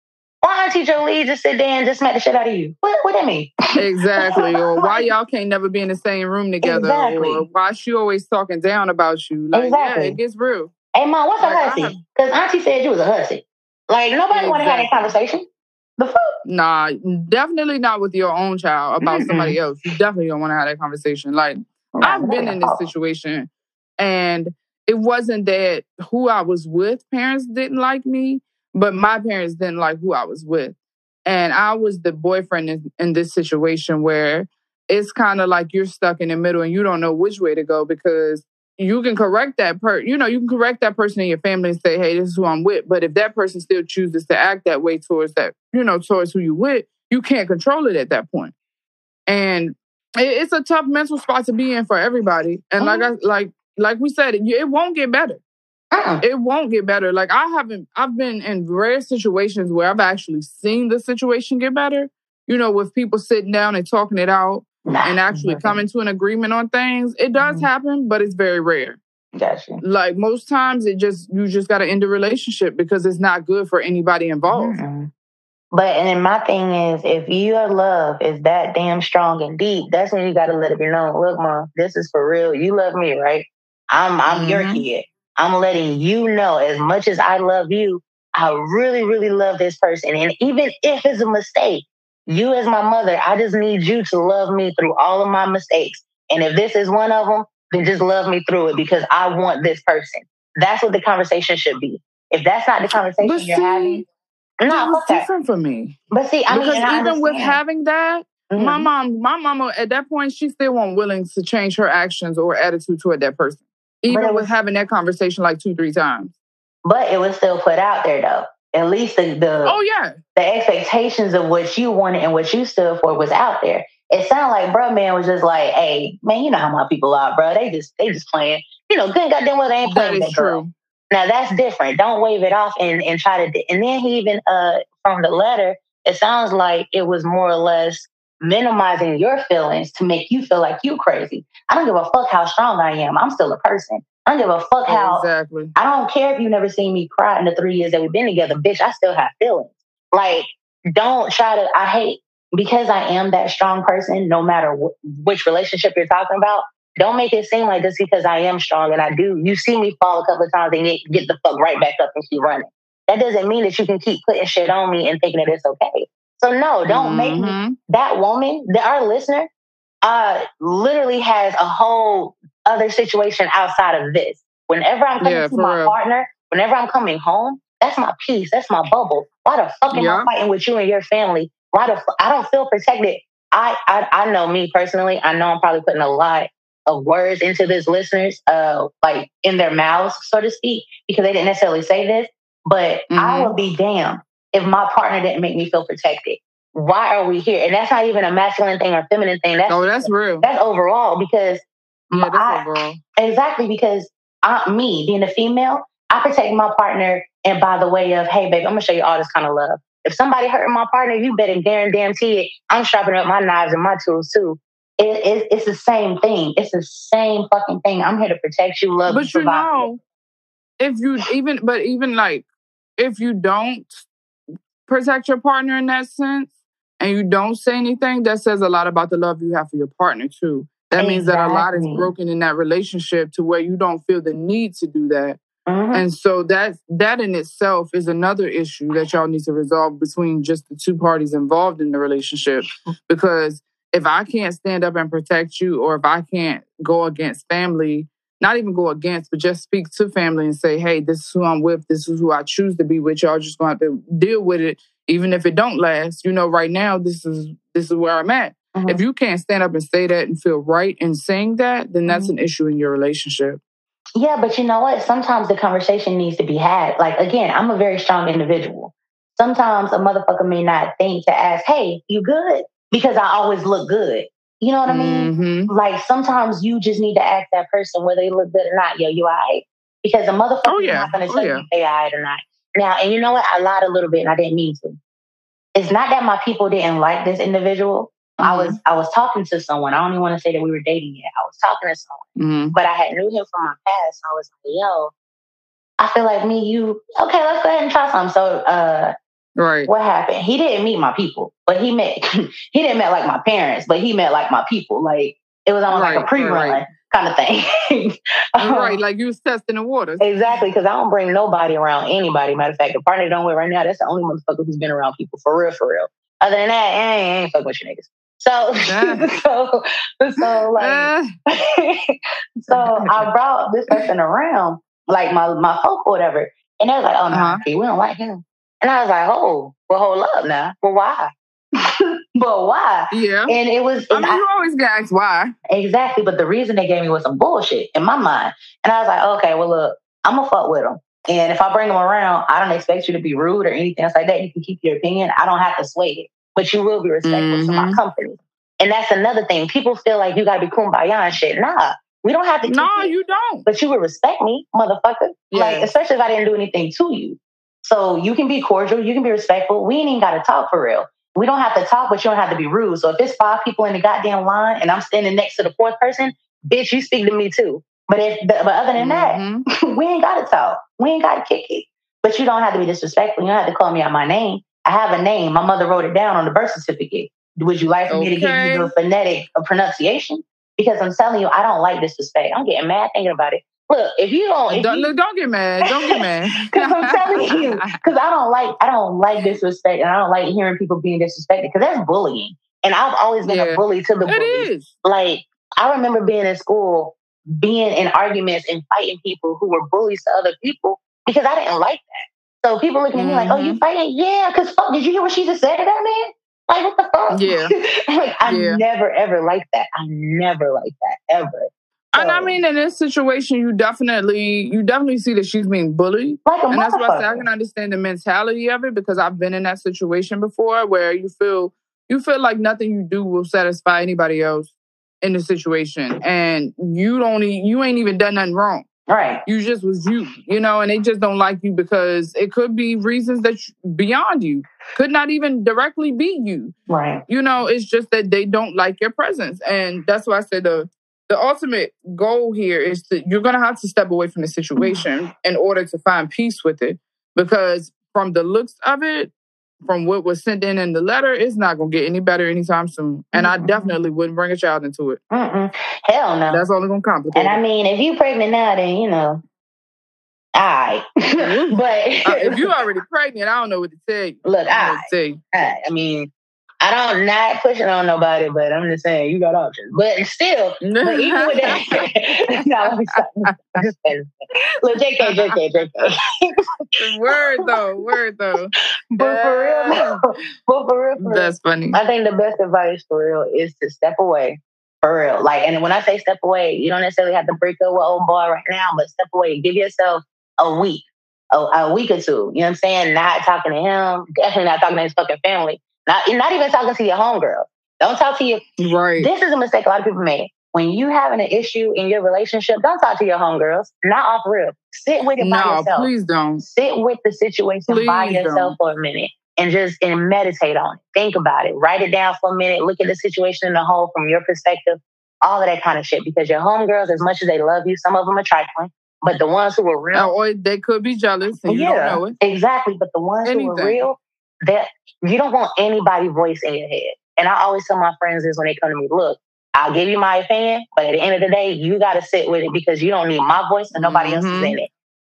why Auntie Jolie just sit there and just smack the shit out of you? What, what that mean? Exactly. Or why y'all can't never be in the same room together? Exactly. Or why she always talking down about you? Like, exactly. Yeah, it gets real. Hey, mom, what's like, a hussy? Because Auntie said you was a hussy. Like, nobody exactly. want to have that conversation. The fuck? Nah, definitely not with your own child about mm-hmm. somebody else. You definitely don't want to have that conversation. Like, nah, I've been in this situation, and it wasn't that who I was with, parents didn't like me, but my parents didn't like who I was with. And I was the boyfriend in, in this situation where it's kind of like you're stuck in the middle and you don't know which way to go because you can correct that per, you know, you can correct that person in your family and say, hey, this is who I'm with. But if that person still chooses to act that way towards that, you know, towards who you with, you can't control it at that point. And it, it's a tough mental spot to be in for everybody. And like I, like, like we said, it, it won't get better. Uh-uh. It won't get better. Like I haven't, I've been in rare situations where I've actually seen the situation get better. You know, with people sitting down and talking it out. And actually coming to an agreement on things. It does mm-hmm. happen, but it's very rare. Gotcha. Like most times, it just you just got to end the relationship because it's not good for anybody involved. Mm-hmm. But and then my thing is, if your love is that damn strong and deep, that's when you got to let it be known. Look, mom, this is for real. You love me, right? I'm I'm mm-hmm. your kid. I'm letting you know as much as I love you, I really, really love this person. And even if it's a mistake, you as my mother, I just need you to love me through all of my mistakes. And if this is one of them, then just love me through it because I want this person. That's what the conversation should be. If that's not the conversation but you're see, having, no, that was different for me. But see, I because mean, I even with having that, mm-hmm. my mom, my mama at that point, she still wasn't willing to change her actions or attitude toward that person. Even was, with having that conversation like two, three times. But it was still put out there though. At least the, the oh yeah the expectations of what you wanted and what you stood for was out there. It sounded like bro man was just like, hey man, you know how my people are, bro. They just they just playing. You know, good goddamn well they ain't playing. That is true. Now that's different. Don't wave it off and, and try to. And then he even uh from the letter, it sounds like it was more or less minimizing your feelings to make you feel like you crazy. I don't give a fuck how strong I am. I'm still a person. I don't give a fuck how, exactly. I don't care if you never seen me cry in the three years that we've been together, bitch, I still have feelings. Like, don't try to, I hate, because I am that strong person, no matter wh- which relationship you're talking about, don't make it seem like just because I am strong and I do, you see me fall a couple of times and get, get the fuck right back up and keep running. That doesn't mean that you can keep putting shit on me and thinking that it's okay. So no, don't mm-hmm. make me, that woman, the, our listener, uh, literally has a whole other situation outside of this. Whenever I'm coming yeah, to my real. partner, whenever I'm coming home, that's my peace. That's my bubble. Why the fuck am yeah. I fighting with you and your family? Why the fuck? I don't feel protected. I, I I know me personally. I know I'm probably putting a lot of words into this listeners, uh, like in their mouths, so to speak, because they didn't necessarily say this. But mm-hmm. I would be damned if my partner didn't make me feel protected. Why are we here? And that's not even a masculine thing or feminine thing. That's, oh, that's real. That's overall because yeah, that's I, overall. Exactly, because I, me being a female, I protect my partner, and by the way of, hey, baby, I'm gonna show you all this kind of love. If somebody hurting my partner, you better guarantee it. I'm sharpening up my knives and my tools too. It, it, it's the same thing. It's the same fucking thing. I'm here to protect you, love you, but you know, if you even, but even like, if you don't protect your partner in that sense, and you don't say anything, that says a lot about the love you have for your partner too. That exactly. means that a lot is broken in that relationship to where you don't feel the need to do that. Mm-hmm. And so that, that in itself is another issue that y'all need to resolve between just the two parties involved in the relationship. Because if I can't stand up and protect you, or if I can't go against family, not even go against, but just speak to family and say, hey, this is who I'm with, this is who I choose to be with, y'all just going to have to deal with it, even if it don't last. You know, right now, this is this is where I'm at. Mm-hmm. If you can't stand up and say that and feel right in saying that, then that's mm-hmm. an issue in your relationship. Yeah, but you know what? Sometimes the conversation needs to be had. Like, again, I'm a very strong individual. Sometimes a motherfucker may not think to ask, hey, you good? Because I always look good. You know what I mean? Mm-hmm. Like, sometimes you just need to ask that person whether they look good or not. Yo, you all right? Because a motherfucker oh, yeah. is not going to tell oh, yeah. you if they all right or not. Now, and you know what? I lied a little bit and I didn't mean to. It's not that my people didn't like this individual. Mm-hmm. I was I was talking to someone. I don't even want to say that we were dating yet. I was talking to someone. Mm-hmm. But I had knew him from my past. So I was like, yo, I feel like me, you, okay, let's go ahead and try something. So uh, right. what happened? He didn't meet my people, but he met, he didn't met like my parents, but he met like my people. Like, it was almost right, like a pre-run right. kind of thing. um, right, like you was testing the waters. Exactly, because I don't bring nobody around anybody. Matter of fact, the partner that I'm with right now, that's the only motherfucker who's been around people for real, for real. Other than that, I ain't, I ain't fuck with you niggas. So, yeah. so, so, like, uh. so I brought this person around, like my, my folk or whatever. And they was like, oh, no, uh-huh. we don't like him. And I was like, oh, well, hold up now. Well, why? But why? Yeah. And it was... I mean, I, you always get asked why. Exactly. But the reason they gave me was some bullshit in my mind. And I was like, okay, well, look, I'm going to fuck with him. And if I bring him around, I don't expect you to be rude or anything else like that. You can keep your opinion. I don't have to sway it. But you will be respectful mm-hmm. to my company. And that's another thing. People feel like you got to be kumbaya and shit. Nah, we don't have to. No, it. you don't. But you would respect me, motherfucker. Yeah. Like, especially if I didn't do anything to you. So you can be cordial. You can be respectful. We ain't even got to talk for real. We don't have to talk, but you don't have to be rude. So if there's five people in the goddamn line and I'm standing next to the fourth person, bitch, you speak to me too. But if, but other than mm-hmm. that, we ain't got to talk. We ain't got to kick it. But you don't have to be disrespectful. You don't have to call me out my name. I have a name. My mother wrote it down on the birth certificate. Would you like for okay. me to give you the phonetic pronunciation? Because I'm telling you, I don't like disrespect. I'm getting mad thinking about it. Look, if you don't, if don't you, look, don't get mad. Don't get mad. Because I'm telling you, because I don't like, I don't like disrespect, and I don't like hearing people being disrespected because that's bullying. And I've always been yeah. a bully to the bullies. It is. Like, I remember being in school, being in arguments and fighting people who were bullies to other people because I didn't like that. So people looking at me mm-hmm. like, "Oh, you fighting? Yeah, because fuck, did you hear what she just said to that man? Like, what the fuck?" Yeah. Like, I yeah. never ever liked that. I never liked that ever. So, and I mean, in this situation, you definitely, you definitely see that she's being bullied. Like a and that's why I say I motherfucker. can understand the mentality of it because I've been in that situation before where you feel, you feel like nothing you do will satisfy anybody else in the situation, and you don't, e- you ain't even done nothing wrong. Right. You just was you, you know, and they just don't like you because it could be reasons that you, beyond you, could not even directly be you. Right. You know, it's just that they don't like your presence, and that's why I said the. The ultimate goal here is that you're going to have to step away from the situation in order to find peace with it. Because from the looks of it, from what was sent in in the letter, it's not going to get any better anytime soon. And Mm-mm. I definitely wouldn't bring a child into it. Mm-mm. Hell no. That's only going to complicate And I mean, if you're pregnant now, then, you know, all right. But uh, if you're already pregnant, I don't know what to tell you. Look, I, I, tell you. I, I mean... I don't not pushing on nobody, but I'm just saying you got options. But still, but even with that, no, let me stop. Look, J K, J K, J K. Word though, word though. But for real, no. But for real, for that's real, funny. I think the best advice for real is to step away. For real, like, and when I say step away, you don't necessarily have to break up with old boy right now, but step away. Give yourself a week, a, a week or two. You know what I'm saying? Not talking to him. Definitely not talking to his fucking family. Not, not even talking to your homegirl. Don't talk to your... Right. This is a mistake a lot of people make. When you having an issue in your relationship, don't talk to your homegirls. Not off real. Sit with it no, by yourself. Please don't. Sit with the situation please by yourself don't. for a minute and just and meditate on it. Think about it. Write it down for a minute. Look at the situation in the whole from your perspective. All of that kind of shit. Because your homegirls, as much as they love you, some of them are trifling. But the ones who are real... Or they could be jealous and you yeah, don't know it. Exactly. But the ones Anything. who are real... that you don't want anybody's voice in your head. And I always tell my friends this when they come to me, look, I'll give you my opinion, but at the end of the day, you got to sit with it because you don't need my voice and nobody mm-hmm. else is in it.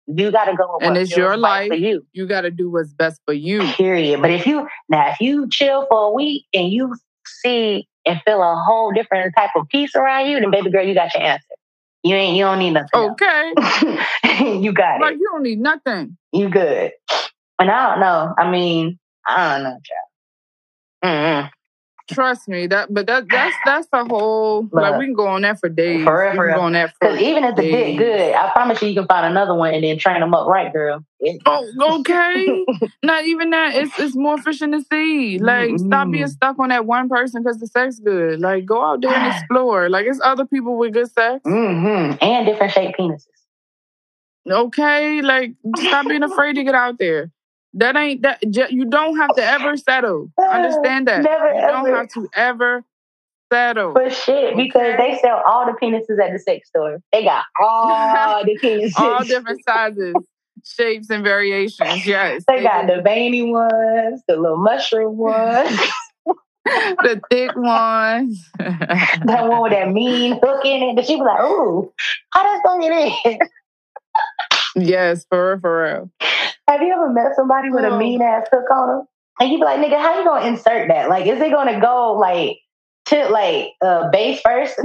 You got to go with and what it's feels your right life. for you. You got to do what's best for you. Period. But if you now, if you chill for a week and you see and feel a whole different type of peace around you, then baby girl, you got your answer. You ain't. You don't need nothing. Okay. You got like, it. You don't need nothing. You good. And I don't know. I mean, I don't know, child. Mm-mm. Trust me, that but that that's that's the whole Look, like we can go on that for days. For real, we for can real. go on that for Because even if the dick good, I promise you, you can find another one and then train them up right, girl. It, oh, okay. Not even that. It's it's more fish in the sea. Like, mm-hmm. Stop being stuck on that one person because the sex good. Like, go out there and explore. Like, it's other people with good sex. Mm-hmm. And different shaped penises. Okay, like, stop being afraid to get out there. That ain't that. You don't have to ever settle. Understand that. Never, you ever. don't have to ever settle. For shit, okay? Because they sell all the penises at the sex store. They got all the penises. All different sizes, shapes, and variations. Yes. They, they got do. the veiny ones, the little mushroom ones. The thick ones. That one with that mean hook in it. But she was like, ooh, how that's going to get in? Yes, for real, for real. Have you ever met somebody with oh. a mean ass hook on them? And you be like, nigga, how you gonna insert that? Like, is it gonna go like to like uh, base first?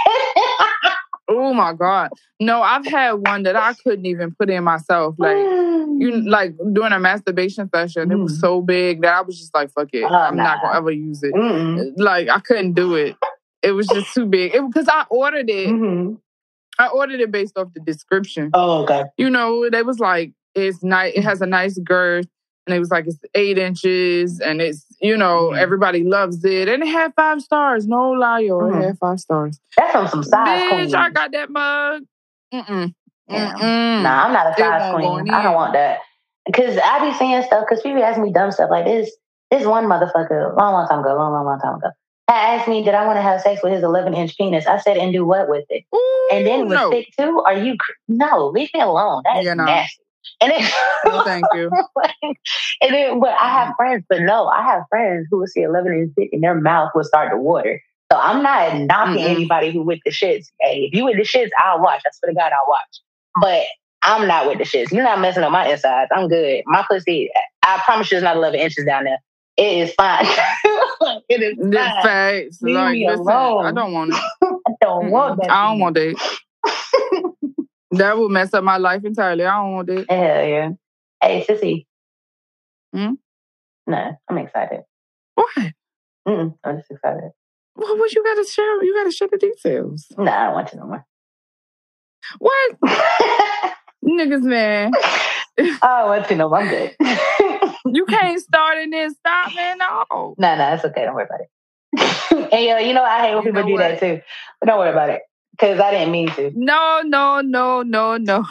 Oh my God. No, I've had one that I couldn't even put in myself. Like you like during a masturbation session, mm. it was so big that I was just like, fuck it. Oh, I'm nah. not gonna ever use it. Mm-mm. Like I couldn't do it. It was just too big. Because I ordered it. Mm-hmm. I ordered it based off the description. Oh, okay. You know, they was like, it's nice. It has a nice girth, and it was like it's eight inches, and it's you know mm-hmm. everybody loves it, and it had five stars. No lie, yo, mm-hmm. it had five stars. That's from some size Bitch, queen. I got that mug. Mm-mm. Yeah. Mm-mm. Nah, I'm not a size queen. I don't want that because I be seeing stuff. Because people ask me dumb stuff like this. This one motherfucker, long, long time ago, long, long, long time ago. Asked me, did I want to have sex with his eleven inch penis? I said, and do what with it? Ooh, and then with no. thick too? Are you, cr- no, leave me alone. That is yeah, no. nasty. And then, no, thank you. And then, but I have friends, but no, I have friends who will see eleven inch dick and their mouth will start to water. So I'm not knocking mm-hmm. anybody who with the shits. Hey, if you with the shits, I'll watch. I swear to God, I'll watch. But I'm not with the shits. You're not messing up my insides. I'm good. My pussy, I promise you, it's not eleven inches down there. It is fine. It is fine. Facts. Leave like, me listen, alone. I don't want it. I don't mm-hmm. want that. I don't want it. That will mess up my life entirely. I don't want it. Hell yeah. Hey, sissy. Hmm? No, I'm excited. What? Mm-mm, I'm just excited. Well, what you gotta share? You gotta share the details. No, I don't want to no more. What? Niggas, man. I don't want to no more. I'm good. You can't start and then stop, man. No. No, no, it's okay. Don't worry about it. And yo, you know, I hate when you people do what? that too. But don't worry about it. Because I didn't mean to. No, no, no, no, no.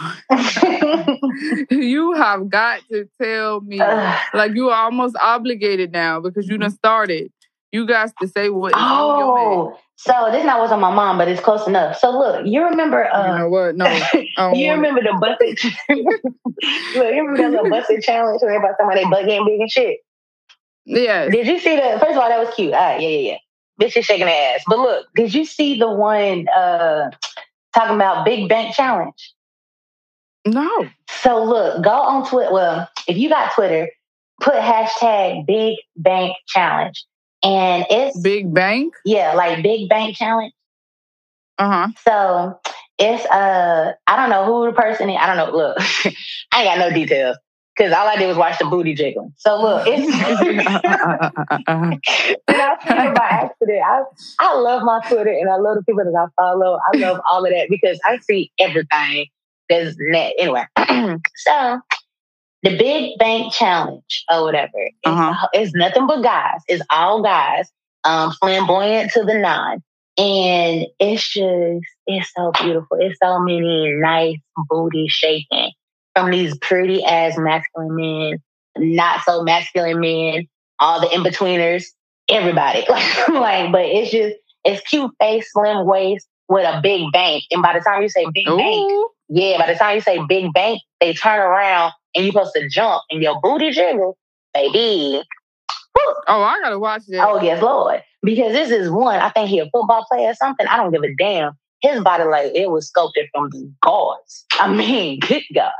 You have got to tell me. Like, you are almost obligated now because you done started. You got to say what is oh, on your head. So this not what's on my mind, but it's close enough. So look, you remember... Uh, you know what? No. You remember the busted... Look, you remember that little busted challenge where everybody talking about they butt getting big and shit? Yes. Did you see the... First of all, that was cute. All right, yeah, yeah, yeah. Bitch is shaking her ass. But look, did you see the one uh, talking about Big Bank Challenge? No. So look, go on Twitter. Well, if you got Twitter, put hashtag Big Bank Challenge. And it's... Big Bank? Yeah, like Big Bank Challenge. Uh-huh. So it's, uh, I don't know who the person is. I don't know. Look, I ain't got no details. Because all I did was watch the booty jiggling. So look, it's... and I seen it by accident. I, I love my Twitter and I love the people that I follow. I love all of that because I see everything that's net. Anyway, so the Big Bank Challenge or whatever, uh-huh. it's, it's nothing but guys. It's all guys, um, flamboyant to the nine. And it's just, it's so beautiful. It's so many nice booty shaking. From these pretty ass masculine men, not so masculine men, all the in-betweeners, everybody. Like, like, but it's just, it's cute face, slim waist with a big bank. And by the time you say big Ooh. bank, yeah, by the time you say big bank, they turn around and you're supposed to jump and your booty jiggle, baby. Woo. Oh, I gotta watch this. Oh, yes, Lord. Because this is one, I think he a football player or something. I don't give a damn. His body, like, it was sculpted from the gods. I mean, good God.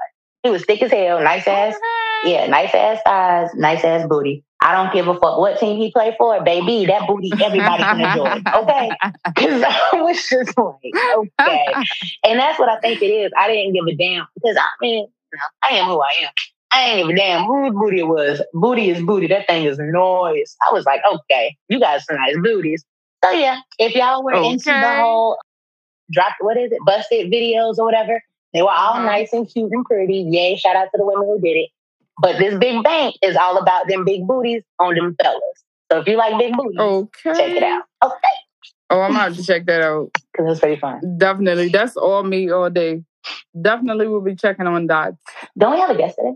He was thick as hell, nice ass, yeah, nice ass thighs, nice ass booty. I don't give a fuck what team he played for, baby. That booty, everybody can enjoy. Okay, because I was just like, okay, and that's what I think it is. I didn't give a damn because I mean, I am who I am. I ain't give a damn whose booty it was. Booty is booty. That thing is noise. I was like, okay, you got some nice booties. So yeah, if y'all were okay. into the whole drop, what is it, busted videos or whatever, they were all uh-huh. nice and cute and pretty. Yay, shout out to the women who did it. But this big bank is all about them big booties on them fellas. So if you like big booties, okay. check it out. Okay. Oh, I'm going to have to check that out. Because it's pretty fun. Definitely. That's all me all day. Definitely will be checking on that. Don't we have a guest today?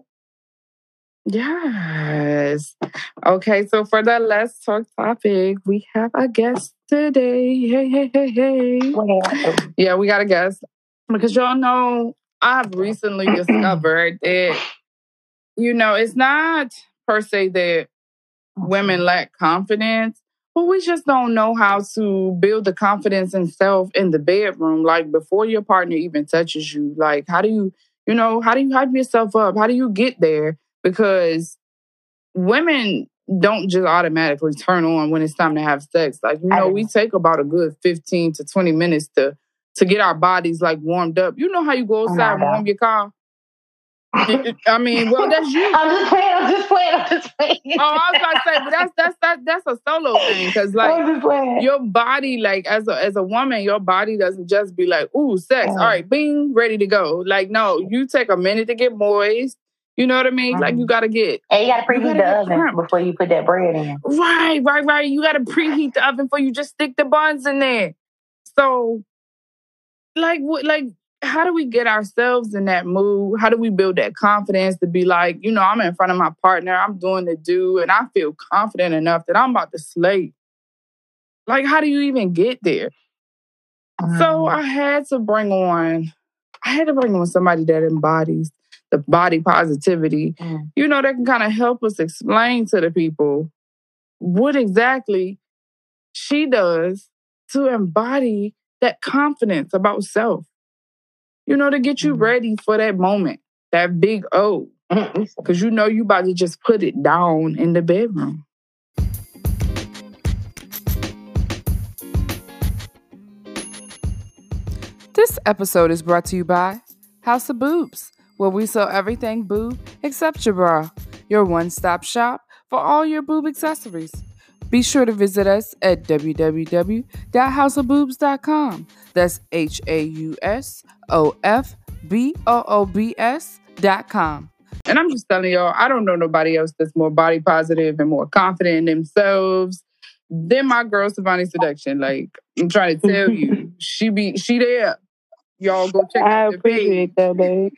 Yes. Okay, so for the Let's Talk topic, we have a guest today. Hey, hey, hey, hey. Okay. Yeah, we got a guest. Because y'all know, I've recently discovered that, you know, it's not per se that women lack confidence, but we just don't know how to build the confidence in self in the bedroom. Like before your partner even touches you, like how do you, you know, how do you hype yourself up? How do you get there? Because women don't just automatically turn on when it's time to have sex. Like, you know, we take about a good fifteen to twenty minutes to, to get our bodies like warmed up. You know how you go outside oh and warm your car? I mean, well, that's you. I'm just playing. I'm just playing. I'm just playing. Oh, I was about to say, but that's that's that, that's a solo thing because, like, your body, like, as a as a woman, your body doesn't just be like, "Ooh, sex, all right, bing, ready to go." Like, no, you take a minute to get moist. You know what I mean? Mm-hmm. Like, you gotta get, and you gotta preheat the oven cramped. Before you put that bread in. Right, right, right. You gotta preheat the oven before you just stick the buns in there. So, like, what, like. How do we get ourselves in that mood? How do we build that confidence to be like, you know, I'm in front of my partner, I'm doing the do, and I feel confident enough that I'm about to slay. Like, how do you even get there? Um, so I had to bring on, I had to bring on somebody that embodies the body positivity, mm. you know, that can kind of help us explain to the people what exactly she does to embody that confidence about self. You know, to get you ready for that moment, that big O. Because you know you about to just put it down in the bedroom. This episode is brought to you by House of Boobs, where we sell everything boob except your bra. Your one-stop shop for all your boob accessories. Be sure to visit us at w w w dot house of boobs dot com. That's H A U S O F B O O B S dot com. And I'm just telling y'all, I don't know nobody else that's more body positive and more confident in themselves than my girl, Savani Seduction. Like, I'm trying to tell you, she be she there. Y'all go check I out the appreciate page. that, babe.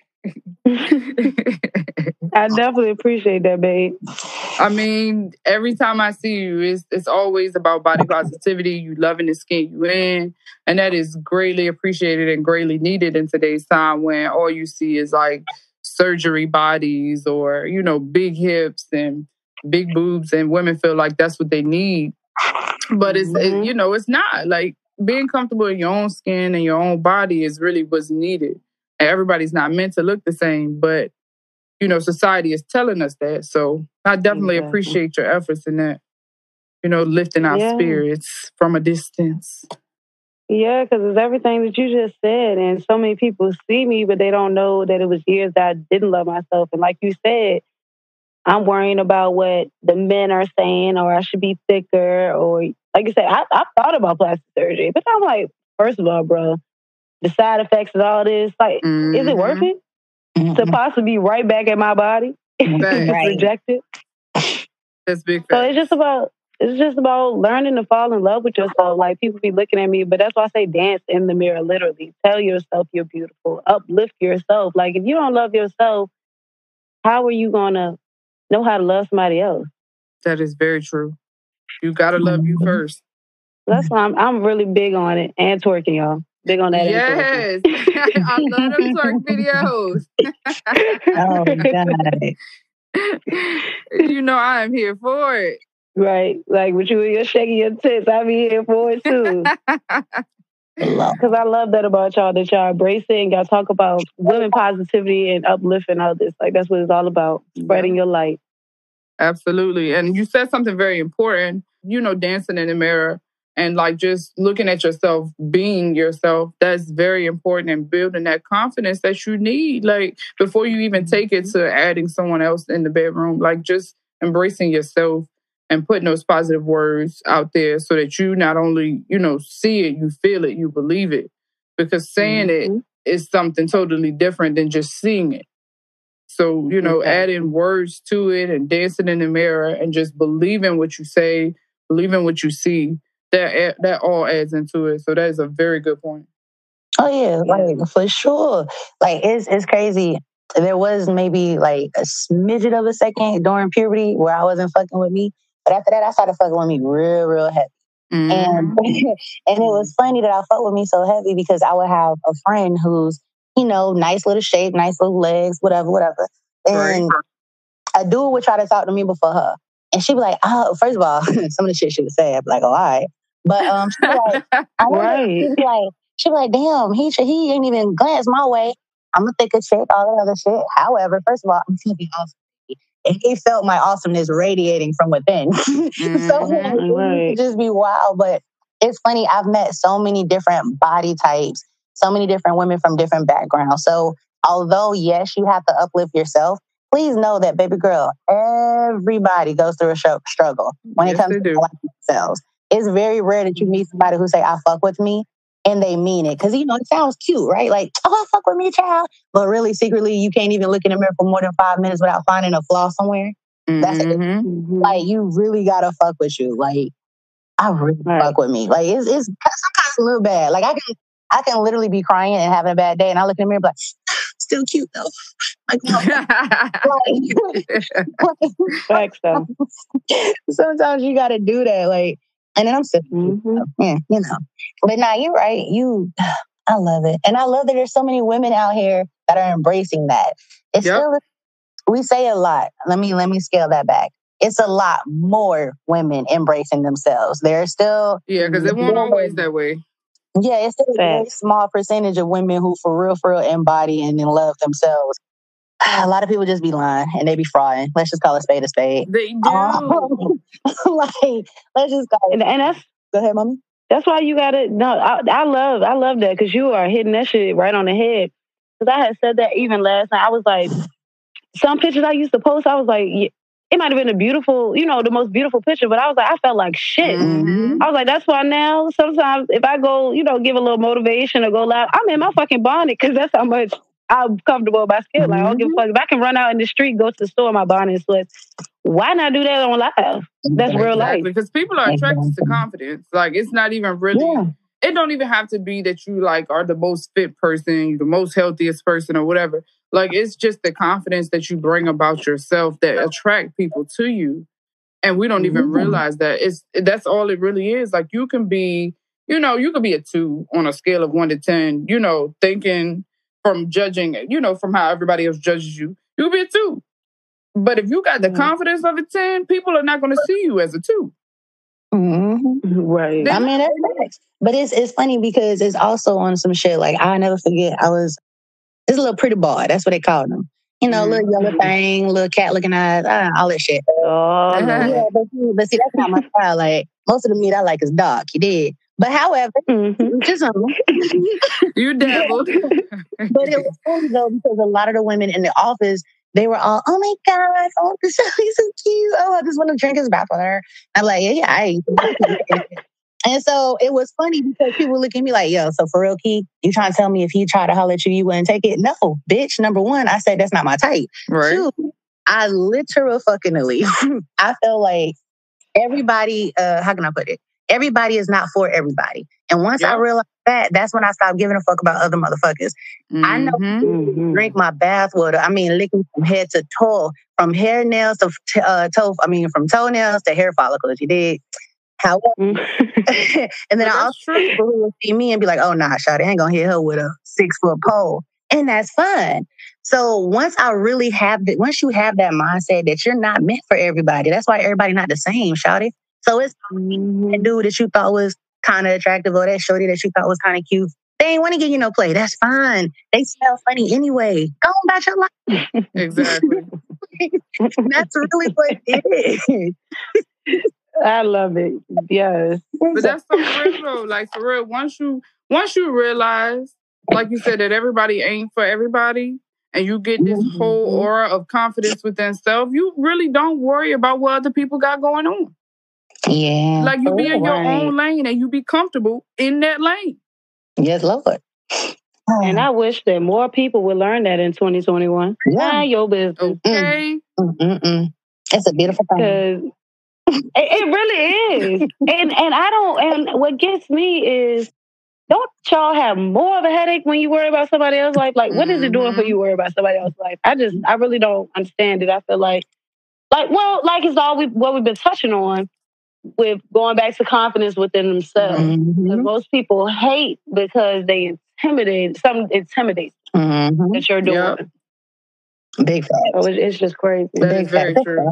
I definitely appreciate that, babe. I mean, every time I see you, it's it's always about body positivity. You loving the skin you in. And that is greatly appreciated and greatly needed in today's time when all you see is like surgery bodies or, you know, big hips and big boobs, and women feel like that's what they need. But it's, mm-hmm. it, you know, it's not. Like, being comfortable in your own skin and your own body is really what's needed. And everybody's not meant to look the same, but, you know, society is telling us that. So I definitely exactly. appreciate your efforts in that, you know, lifting our yeah. spirits from a distance. Yeah, because it's everything that you just said. And so many people see me, but they don't know that it was years that I didn't love myself. And like you said, I'm worrying about what the men are saying, or I should be thicker, or like you said, I, I thought about plastic surgery, but I'm like, first of all, bro, the side effects of all this, like, mm-hmm. is it worth it mm-hmm. to possibly be right back at my body and right. reject it? That's big. So it's just about it's just about learning to fall in love with yourself. Like, people be looking at me, but that's why I say dance in the mirror. Literally, tell yourself you're beautiful. Uplift yourself. Like, if you don't love yourself, how are you gonna know how to love somebody else? That is very true. You gotta love you first. That's why I'm I'm really big on it, and twerking, y'all. Big on that. Yes. I love them twerk videos. Oh, God. You know I am here for it. Right. Like, with you, you're shaking your tits. I'll be here for it, too. Because I love that about y'all, that y'all embrace it and y'all talk about women positivity and uplifting others. Like, that's what it's all about, spreading yeah. your light. Absolutely. And you said something very important, you know, dancing in the mirror and like just looking at yourself, being yourself. That's very important and building that confidence that you need, like before you even take it to adding someone else in the bedroom, like just embracing yourself and putting those positive words out there so that you not only, you know, see it, you feel it, you believe it. Because saying mm-hmm. it is something totally different than just seeing it. So, you know, okay. adding words to it and dancing in the mirror and just believing what you say, believing what you see, that that all adds into it. So that is a very good point. Oh, yeah, like for sure. Like, it's it's crazy. There was maybe like a smidget of a second during puberty where I wasn't fucking with me. But after that, I started fucking with me real, real heavy. Mm-hmm. And and it was funny that I fucked with me so heavy because I would have a friend who's, you know, nice little shape, nice little legs, whatever, whatever. And right. a dude would try to talk to me before her. And she'd be like, oh, first of all, some of the shit she would say, I'd be like, oh, all right. But um, she'd be like, I right. she'd be like, she'd be like, damn, he he ain't even glanced my way. I'm a thicker chick, all that other shit. However, first of all, I'm fucking awesome. And he felt my awesomeness radiating from within. Mm-hmm. So like, it right. would just be wild. But it's funny, I've met so many different body types, so many different women from different backgrounds. So although, yes, you have to uplift yourself, please know that, baby girl, everybody goes through a struggle when yes, it comes to themselves. It's very rare that you meet somebody who say, I fuck with me, and they mean it. Because, you know, it sounds cute, right? Like, oh, fuck with me, child. But really, secretly, you can't even look in the mirror for more than five minutes without finding a flaw somewhere. Mm-hmm. That's it. Mm-hmm. Like, you really gotta fuck with you. Like, I really right. fuck with me. Like, it's, it's sometimes a little bad. Like, I can I can literally be crying and having a bad day, and I look in the mirror and be like, still cute, though. Like, no. like, sometimes you gotta do that. Like, and then I'm sitting, mm-hmm. yeah, you know. But nah, you're right. You, I love it. And I love that there's so many women out here that are embracing that. It's yep. still, we say a lot. Let me, let me scale that back. It's a lot more women embracing themselves. There's still... Yeah, because it won't always that way. Yeah, it's still a very small percentage of women who for real, for real embody and love themselves. A lot of people just be lying and they be frauding. Let's just call a spade a spade. They do. Um, like, let's just call it. And, and that's... Go ahead, mommy. That's why you gotta, no, I, I love, I love that because you are hitting that shit right on the head. Because I had said that even last night. I was like, some pictures I used to post, I was like, yeah, it might have been a beautiful, you know, the most beautiful picture, but I was like, I felt like shit. Mm-hmm. I was like, that's why now, sometimes if I go, you know, give a little motivation or go loud, I'm in my fucking bonnet because that's how much I'm comfortable with my skin. Mm-hmm. Like, I don't give a fuck. If I can run out in the street, go to the store in my bonnet and sweats, why not do that on live? That's real life. Because people are attracted to confidence. Like, it's not even really, yeah. it don't even have to be that you, like, are the most fit person, you're the most healthiest person or whatever. Like, it's just the confidence that you bring about yourself that attract people to you. And we don't even mm-hmm. realize that. It's that's all it really is. Like, you can be, you know, you could be a two on a scale of one to ten, you know, thinking from judging, you know, from how everybody else judges you. You could be a two. But if you got the mm-hmm. confidence of a ten, people are not going to see you as a two. Mm-hmm. Right. They I mean, that's nice. But it's it's funny because it's also on some shit. Like, I never forget, I was, it's a little pretty boy. That's what they called him. You know, mm-hmm. little yellow thing, little cat looking eyes, uh, all that shit. Oh, no. Yeah, but, but see, that's not my style. Like, most of the meat I like is dark. You did. But however, mm-hmm. just um, you dabbled. But it was funny though because a lot of the women in the office, they were all, oh my God, oh, this is so cute. Oh, I just want to drink his bath with her. I'm like, yeah, yeah, I. And so it was funny because people look at me like, yo, so for real, Key, you trying to tell me if he tried to holler at you, you wouldn't take it? No, bitch. Number one, I said that's not my type. Right. Two, I literal fuckingly, I feel like everybody, uh, how can I put it? Everybody is not for everybody. And once yep. I realized that, that's when I stopped giving a fuck about other motherfuckers. Mm-hmm. I know mm-hmm. drink my bath water. I mean, licking from head to toe, from hair nails to uh, toe, I mean, from toenails to hair follicles, you did. However, mm-hmm. and then I also people who will see me and be like, oh, nah, shawty, I ain't gonna hit her with a six foot pole. And that's fun. So once I really have that, once you have that mindset that you're not meant for everybody, that's why everybody not the same, shawty. So it's mm-hmm. that dude that you thought was kind of attractive or that shorty that you thought was kind of cute, they ain't want to give you no play. That's fine. They smell funny anyway. Go on about your life. Exactly. That's really what it is. I love it. Yes. But that's so real though. Like for real, once you once you realize, like you said, that everybody ain't for everybody, and you get this Mm-hmm. whole aura of confidence within self, you really don't worry about what other people got going on. Yeah. Like you be in your Right. own lane and you be comfortable in that lane. Yes, Lord. And I wish that more people would learn that in twenty twenty-one. Yeah. Mind your business. Okay. Mm-mm-mm. It's a beautiful thing. Because it, it really is. And and I don't, and what gets me is, don't y'all have more of a headache when you worry about somebody else's life? Like, what is it doing for you worry about somebody else's life? I just, I really don't understand it. I feel like, like, well, like it's all we, what we've been touching on with going back to confidence within themselves. Mm-hmm. Because most people hate because they intimidate, some intimidate Mm-hmm. that you're doing. Yep. Big facts. So it's, it's just crazy. That Big is very facts. true.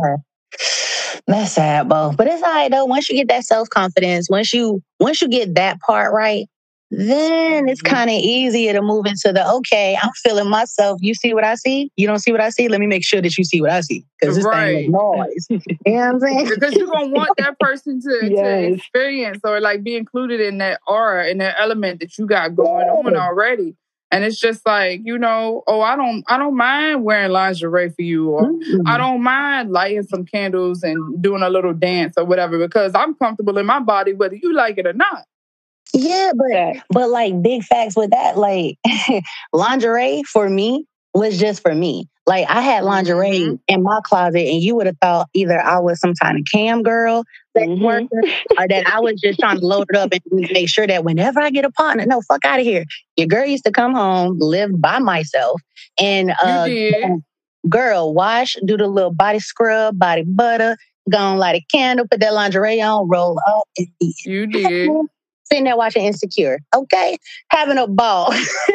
That's sad, Bo. But it's all right though. Once you get that self confidence, once you once you get that part right, then it's kind of easier to move into the okay. I'm feeling myself. You see what I see? You don't see what I see? Let me make sure that you see what I see because this Right. thing is noise. You know what I'm saying? Because you're gonna want that person to, to Yes. experience or like be included in that aura, in that element that you got going on already. And it's just like, you know, oh, I don't I don't mind wearing lingerie for you, or Mm-hmm. I don't mind lighting some candles and doing a little dance or whatever, because I'm comfortable in my body whether you like it or not. Yeah, but Facts. but like big facts with that, like lingerie for me was just for me. Like I had lingerie Mhm. in my closet, and you would have thought either I was some kind of cam girl, sex Mhm. worker, or that I was just trying to load it up and make sure that whenever I get a partner, no, fuck out of here. Your girl used to come home, live by myself, and uh, You did. girl, wash, do the little body scrub, body butter, go on, light a candle, put that lingerie on, roll up, and be You did. sitting there watching Insecure, okay? Having a ball.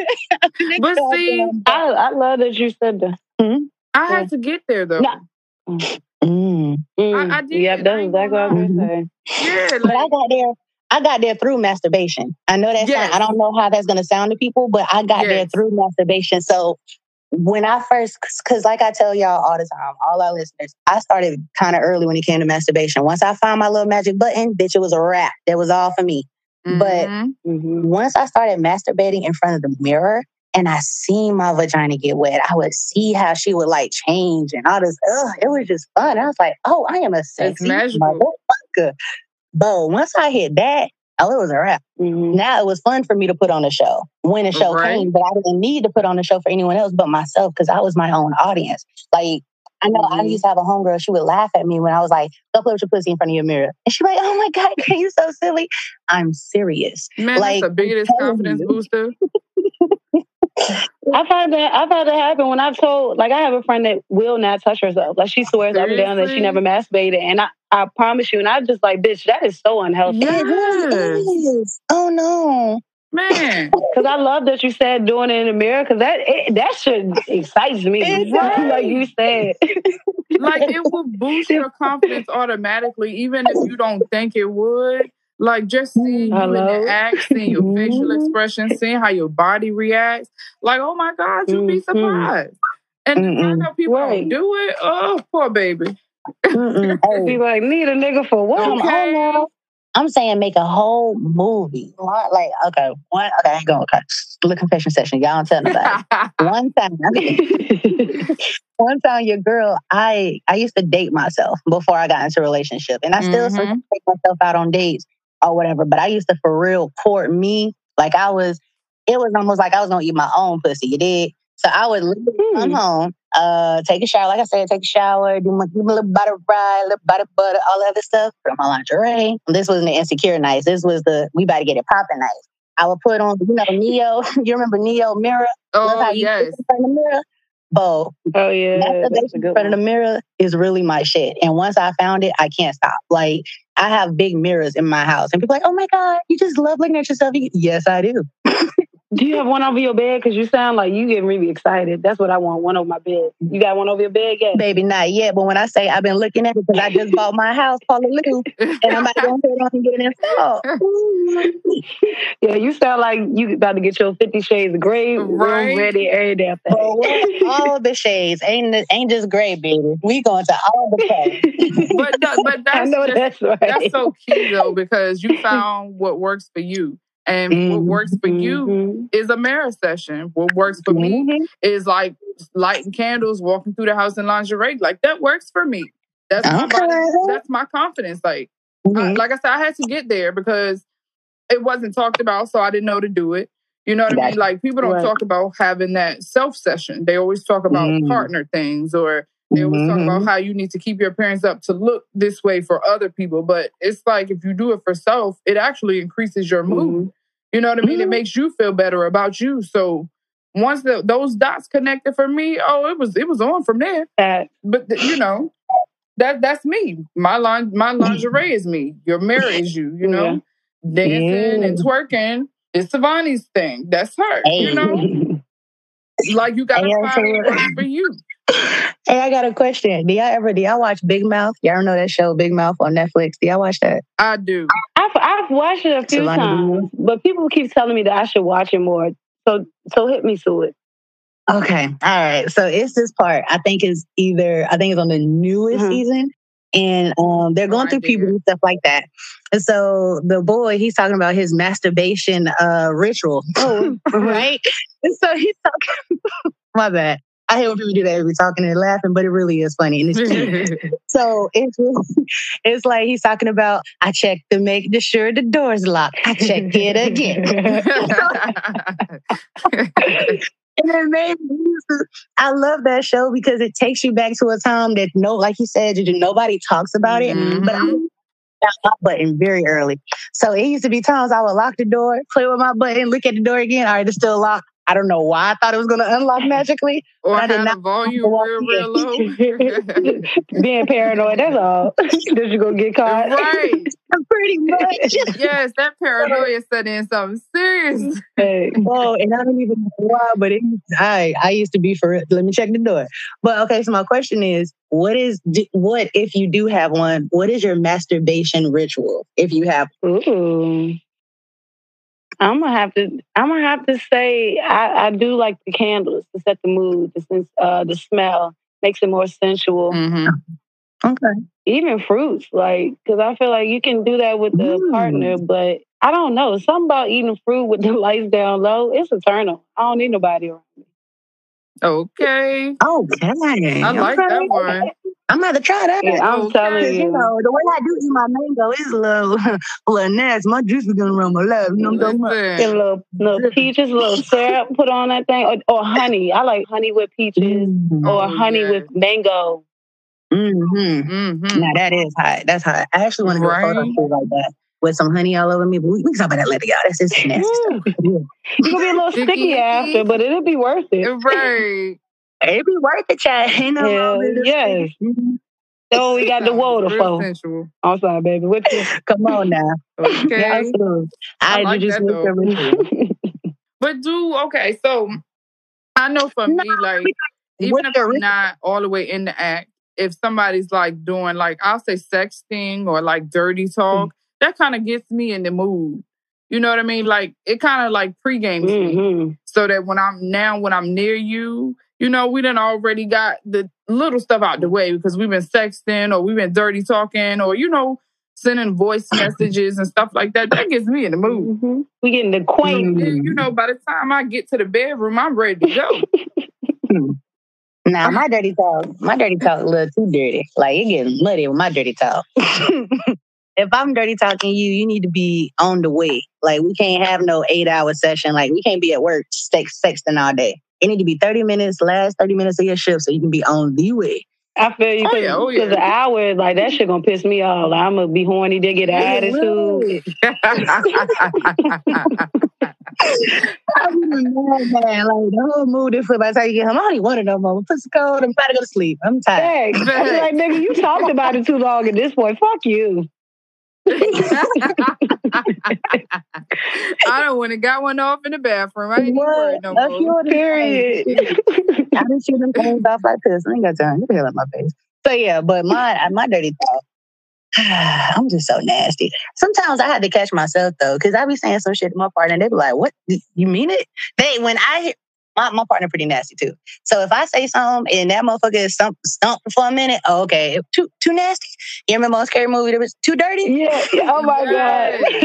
But see, I, I love that you said that. I had to get there though. No. Mm. Mm. I, I did. Yep, I that's ain't exactly what I gonna was lie. going to say. Yeah, But I like got there. I got there through masturbation. I know that Yes. sound, I don't know how that's gonna sound to people, but I got there Yes. through masturbation. So when I first, because like I tell y'all all the time, all our listeners, I started kind of early when it came to masturbation. Once I found my little magic button, bitch, it was a wrap. That was all for me. But Mhm. Mhm. once I started masturbating in front of the mirror and I seen my vagina get wet, I would see how she would like change and all this. Ugh, it was just fun. I was like, oh, I am a sexy magical. motherfucker. But once I hit that, oh, it was a wrap. Mhm. Now it was fun for me to put on a show when a show Right. came, but I didn't need to put on a show for anyone else but myself because I was my own audience. Like, I know I Mhm. used to have a homegirl, she would laugh at me when I was like, go play with your pussy in front of your mirror. And she'd be like, oh my God, girl, you so silly. I'm serious. Man, Like, that's the biggest I'm telling confidence you. booster. I've had that. I've had that happen when I've told, like, I have a friend that will not touch herself. Like, she swears up and down that she Seriously? never masturbated. And I, I promise you, and I'm just like, bitch, that is so unhealthy. Yeah. It really Yes. is. Oh no. Man. Because I love that you said doing it in the mirror, because that it, that shit excites me. It Right. Like you said. Like it will boost your confidence automatically, even if you don't think it would. Like just seeing you in Hello? the act, seeing your facial Mhm. expression, seeing how your body reacts. Like, oh my God, you'd be Mhm. surprised. And to find Mm-mm. out people Right. don't do it, oh, poor baby. Mm-mm. Be Hey, like, need a nigga for what? come on Okay. now. I'm saying make a whole movie. Like, okay, one, okay, I ain't going, okay. Little confession session. Y'all don't tell nobody. One time, one time, your girl, I I used to date myself before I got into a relationship, and I still Mhm. sometimes take myself out on dates or whatever. But I used to for real court me, like I was. It was almost like I was gonna eat my own pussy. You did. So I would literally come Hmm. home, uh, take a shower. Like I said, take a shower, do my, do my little butter ride, little butter butter, all that other stuff. Put on my lingerie. This wasn't the insecure nights. This was the we about to get it popping nights. I would put on, you know, Neo. You remember Neo Mirror? Love Oh, how you yes. sit in front of the mirror. Bo, Oh, yeah. That's a masturbation good in front of the one. mirror is really my shit. And once I found it, I can't stop. Like, I have big mirrors in my house. And people are like, oh my God, you just love looking at yourself. Yes, I do. Do you have one over your bed? Because you sound like you getting really excited. That's what I want, one over my bed. You got one over your bed yet? Baby, not yet. But when I say I've been looking at it, because I just bought my house, Hallelujah, and I'm about to go ahead and get it installed. Yeah, you sound like you about to get your Fifty Shades of Grey Right. room ready every damn thing. But what? All the shades. Ain't ain't just gray, baby. We going to all the colors. But no, but that's I know just, that's right. that's so key though, because you found what works for you. And mm-hmm. what works for you mm-hmm. is a mirror session. What works for mm-hmm. me is like lighting candles, walking through the house in lingerie. Like that works for me. That's okay. my body. That's my confidence. Like, mm-hmm. I, like I said, I had to get there because it wasn't talked about, so I didn't know to do it. You know what I mean? Like people don't right. talk about having that self session. They always talk about mm-hmm. partner things, or they always talk about how you need to keep your appearance up to look this way for other people. But it's like if you do it for self, it actually increases your mood. Mm-hmm. You know what I mean? Mm-hmm. It makes you feel better about you. So once the, those dots connected for me, oh, it was it was on from there. Uh, but the, you know, that that's me. My lin- my lingerie is me. Your mirror is you. You know, yeah. dancing yeah. and twerking is Savani's thing. That's her. Hey. You know, like you gotta hey, find what works for you. Hey, I got a question. Do y'all ever, do y'all watch Big Mouth? Y'all know that show, Big Mouth, on Netflix? Do y'all watch that? I do. I've, I've watched it a few Savannah times, but people keep telling me that I should watch it more. So, so hit me to it. Okay. All right. So it's this part. I think it's either, I think it's on the newest mm-hmm. season. And um, they're going oh, through puberty and stuff like that. And so the boy, he's talking about his masturbation uh, ritual. Oh, right? And so he's talking, my bad. I hate when people do that. We're talking and laughing, but it really is funny. And it's cute. So it's, it's like he's talking about, I checked to make sure the door's locked. I checked it again. And it made me, I love that show because it takes you back to a time that, no, like you said, nobody talks about it. Mm-hmm. But I got my button very early. So it used to be times I would lock the door, play with my button, look at the door again. All right, it's still locked. I don't know why I thought it was going to unlock magically. Or I had the volume real, real low. Being paranoid, that's all. Did you go get caught? Right. Pretty much. Yes, that paranoia set in something serious. Hey. Oh, and I don't even know why, but it, I, I used to be for it. Let me check the door. But okay, so my question is, what is, what if you do have one, what is your masturbation ritual if you have one? Ooh. I'm gonna have to. I'm gonna have to say I, I do like the candles to set the mood. The uh, the smell makes it more sensual. Mm-hmm. Okay. Even fruits, like because I feel like you can do that with the mm. partner, but I don't know. Something about eating fruit with the lights down low. It's a turn on. I don't need nobody around me. Okay. Okay. I like okay. that one. I'm going to try that. Yeah, I'm okay. telling you. You know, the way I do eat my mango is a little, a little nasty. My juice is going to run my lap. You know what I'm talking about? Get a little, little peaches, a little syrup put on that thing. Or, or honey. I like honey with peaches. Mm-hmm. Or oh, honey yes. with mango. Mm-hmm. Mm-hmm. Now, that is hot. That's hot. I actually want to right. do a photo shoot like that. With some honey all over me. But we, we can talk about that later, y'all. That's just nasty stuff. You'll be a little sticky after, but it'll be worth it. Right. It'll be worth it, child. Ain't no yeah, wrong with yes. So we got the water for. I'm sorry, baby. What you? Come on now. Okay. Yeah, so I, I like just that, But do, okay, so I know for no, me, like, even if I'm not all the way in the act, if somebody's like doing like, I'll say sexting or like dirty talk, mm-hmm. that kind of gets me in the mood. You know what I mean? Like, it kind of like pre-games mm-hmm. me. So that when I'm, now when I'm near you, you know, we done already got the little stuff out the way because we've been sexting or we've been dirty talking or, you know, sending voice messages and stuff like that. That gets me in the mood. Mm-hmm. We getting acquainted. Mm-hmm. You know, by the time I get to the bedroom, I'm ready to go. Nah, my dirty talk, my dirty talk a little too dirty. Like, it gets muddy with my dirty talk. If I'm dirty talking you, you need to be on the way. Like, we can't have no eight-hour session. Like, we can't be at work sex, sexting all day. It need to be thirty minutes, last thirty minutes of your shift so you can be on the way. I feel you, because oh, yeah, oh, yeah. the hour, like, that shit gonna piss me off. Like, I'm gonna be horny, they get an attitude. I'm mad, man. Like, the whole mood is flip. By the time you get home, I don't even want it no more. Pussy cold, I'm trying to go to sleep. I'm tired. Hey, I'm like, nigga, you talked about it too long at this point. Fuck you. I don't want to got one off in the bathroom. I ain't even worried no A more. few of them Period. I didn't see them things off like this. I ain't got time. Get the hell out my face. So yeah, but my my dirty thought. I'm just so nasty. Sometimes I had to catch myself though, because I be saying some shit to my partner, and they be like, "What? You mean it?" They when I my my partner pretty nasty too. So if I say something and that motherfucker is stump, stumped for a minute, oh, okay, too too nasty. You remember on Scary Movie that was too dirty? Yeah. Oh my Yes. god.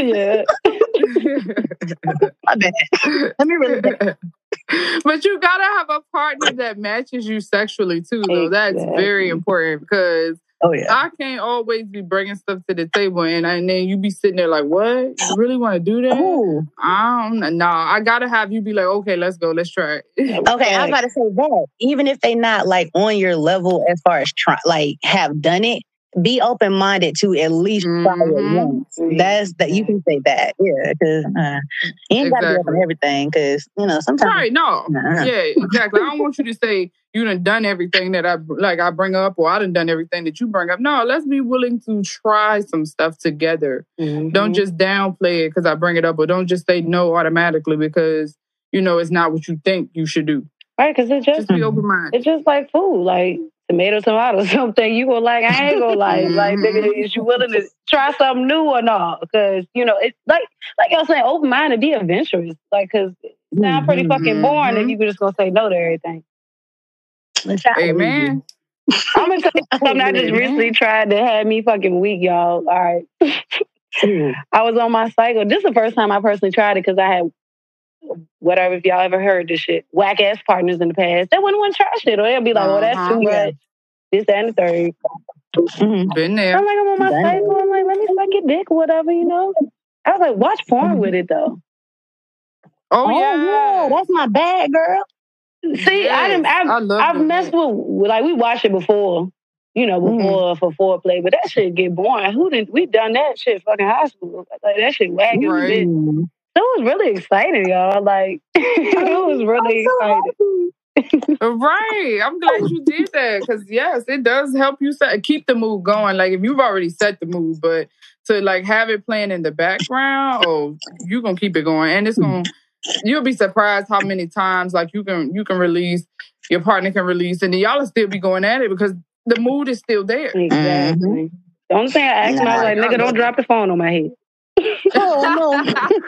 Yeah. My bad. Let me really. But you gotta have a partner that matches you sexually too, though. That's Exactly. very important because Oh yeah. I can't always be bringing stuff to the table, and, and then you be sitting there like, "What? You really want to do that?" Ooh. I don't. No, I gotta have you be like, "Okay, let's go, let's try it." Okay, I was about to say that. Even if they not like on your level as far as try, like have done it, be open minded to at least try it Mhm. once. That's that you can say that, yeah, because uh, you ain't got to be Exactly. open everything. Because you know sometimes, Right? No. Nah. Yeah, exactly. I don't want you to say you done done everything that I like I bring up, or I done done everything that you bring up. No, let's be willing to try some stuff together. Mhm. Don't just downplay it because I bring it up, or don't just say no automatically because you know it's not what you think you should do. Right, because it's just Just be open minded. it's just like food, like tomato, tomato, something you go like, I ain't gonna like, like nigga, is you willing to try something new or not? Because you know, it's like like I was saying, open minded, be adventurous, like because it sounds pretty fucking boring if you just gonna say no to everything. Amen. I'm gonna tell you something I just recently tried that had me fucking weak, y'all. All right. I was on my cycle. This is the first time I personally tried it because I had whatever, if y'all ever heard this shit, whack ass partners in the past. They wouldn't want to try shit, or they'll be like, "Oh, that's Uh-huh. too much." This, that, and the third. Mm-hmm. Been there. I'm like, I'm on my Done cycle. I'm like, let me suck your dick or whatever, you know. I was like, watch porn with it though. Oh, Oh yeah. yeah, that's my bad, girl. See, Yes, I didn't. I've, I love I've doing messed that. with like we watched it before, you know, before for foreplay, but that shit get boring. Who didn't? We done that shit fucking high school. Like that shit wagging a Right. bit. So it was really exciting, y'all. Like it was really exciting. Right. I'm glad you did that because, yes, it does help you set, keep the mood going. Like, if you've already set the mood, but to, like, have it playing in the background, oh, you're going to keep it going. And it's going to, you'll be surprised how many times, like, you can you can release, your partner can release, and then y'all will still be going at it because the mood is still there. Exactly. Mm-hmm. The only thing I asked him, I was Right. like, I nigga, don't love drop the phone on my head. Oh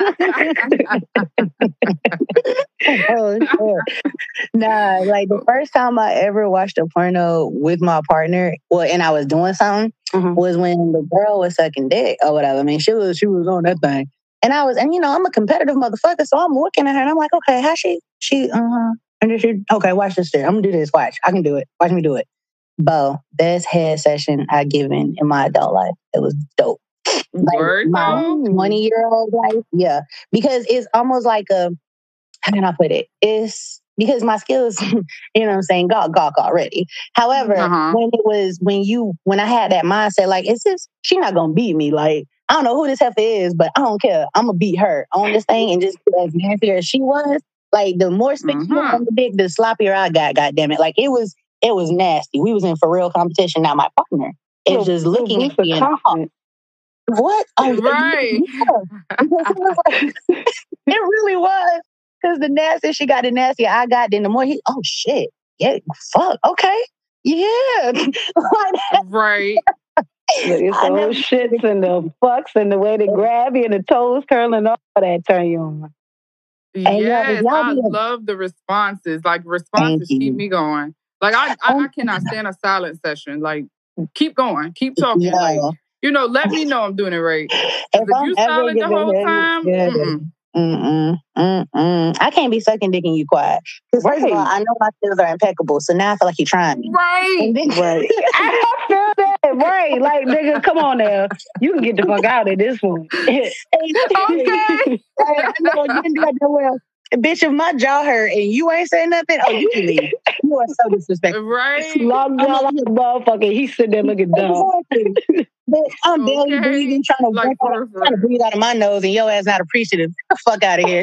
no. Oh shit. Nah, like the first time I ever watched a porno with my partner, well, and I was doing something, Mhm. was when the girl was sucking dick or whatever. I mean, she was she was on that thing. And I was, and you know, I'm a competitive motherfucker, so I'm looking at her and I'm like, okay, how she she uh and then she okay, watch this shit. I'm gonna do this, watch. I can do it. Watch me do it. Bo, best head session I given in my adult life. It was dope. Like Word, my though? twenty year old life. Yeah. Because it's almost like a, how can I put it? It's because my skills, you know what I'm saying, gawk gawk already. However, Uh-huh. when it was, when you, when I had that mindset, like, is this, she not gonna beat me. Like, I don't know who this heifer is, but I don't care. I'm gonna beat her on this thing and just as nasty as she was. Like, the more spit you got on the dick, the sloppier I got, goddamn it. Like, it was, it was nasty. We was in for real competition. Now my partner is Little- just little looking boost at of me and, oh, confidence. what? Oh, Right. yeah. Because it was like, it really was. Because the nastier she got, the nastier I got, then the more he, oh shit. Yeah, fuck. Okay. Yeah. Like, Right. It's I the never- whole shits and the fucks and the way they grab you and the toes curling, all that turn you on. And y'all- Yes, y'all I be a- love the responses. Like, responses Thank keep you. me going. Like, I, I, I cannot stand a silent session. Like, keep going. Keep talking. Yeah. Like, you know, let me know I'm doing it right. 'Cause If if I'm you ever silent the giving whole head, time, yeah. mm-mm. Mm-mm, mm-mm. I can't be sucking dick and you quiet. Because first of all, Right. I know my skills are impeccable, so now I feel like you're trying me. Right. And then, Right. I feel that. Right. Like, nigga, come on now. You can get the fuck out at this point. Okay. I know you can do that well. Bitch, if my jaw hurt and you ain't saying nothing, oh, you can leave. You are so disrespectful. Right. Long jaw like a motherfucker. He's sitting there looking dumb. Exactly. But I'm barely Okay. breathing, trying to, Like, break out, for- for- trying to breathe out of my nose, and your ass not appreciative. Get the fuck out of here.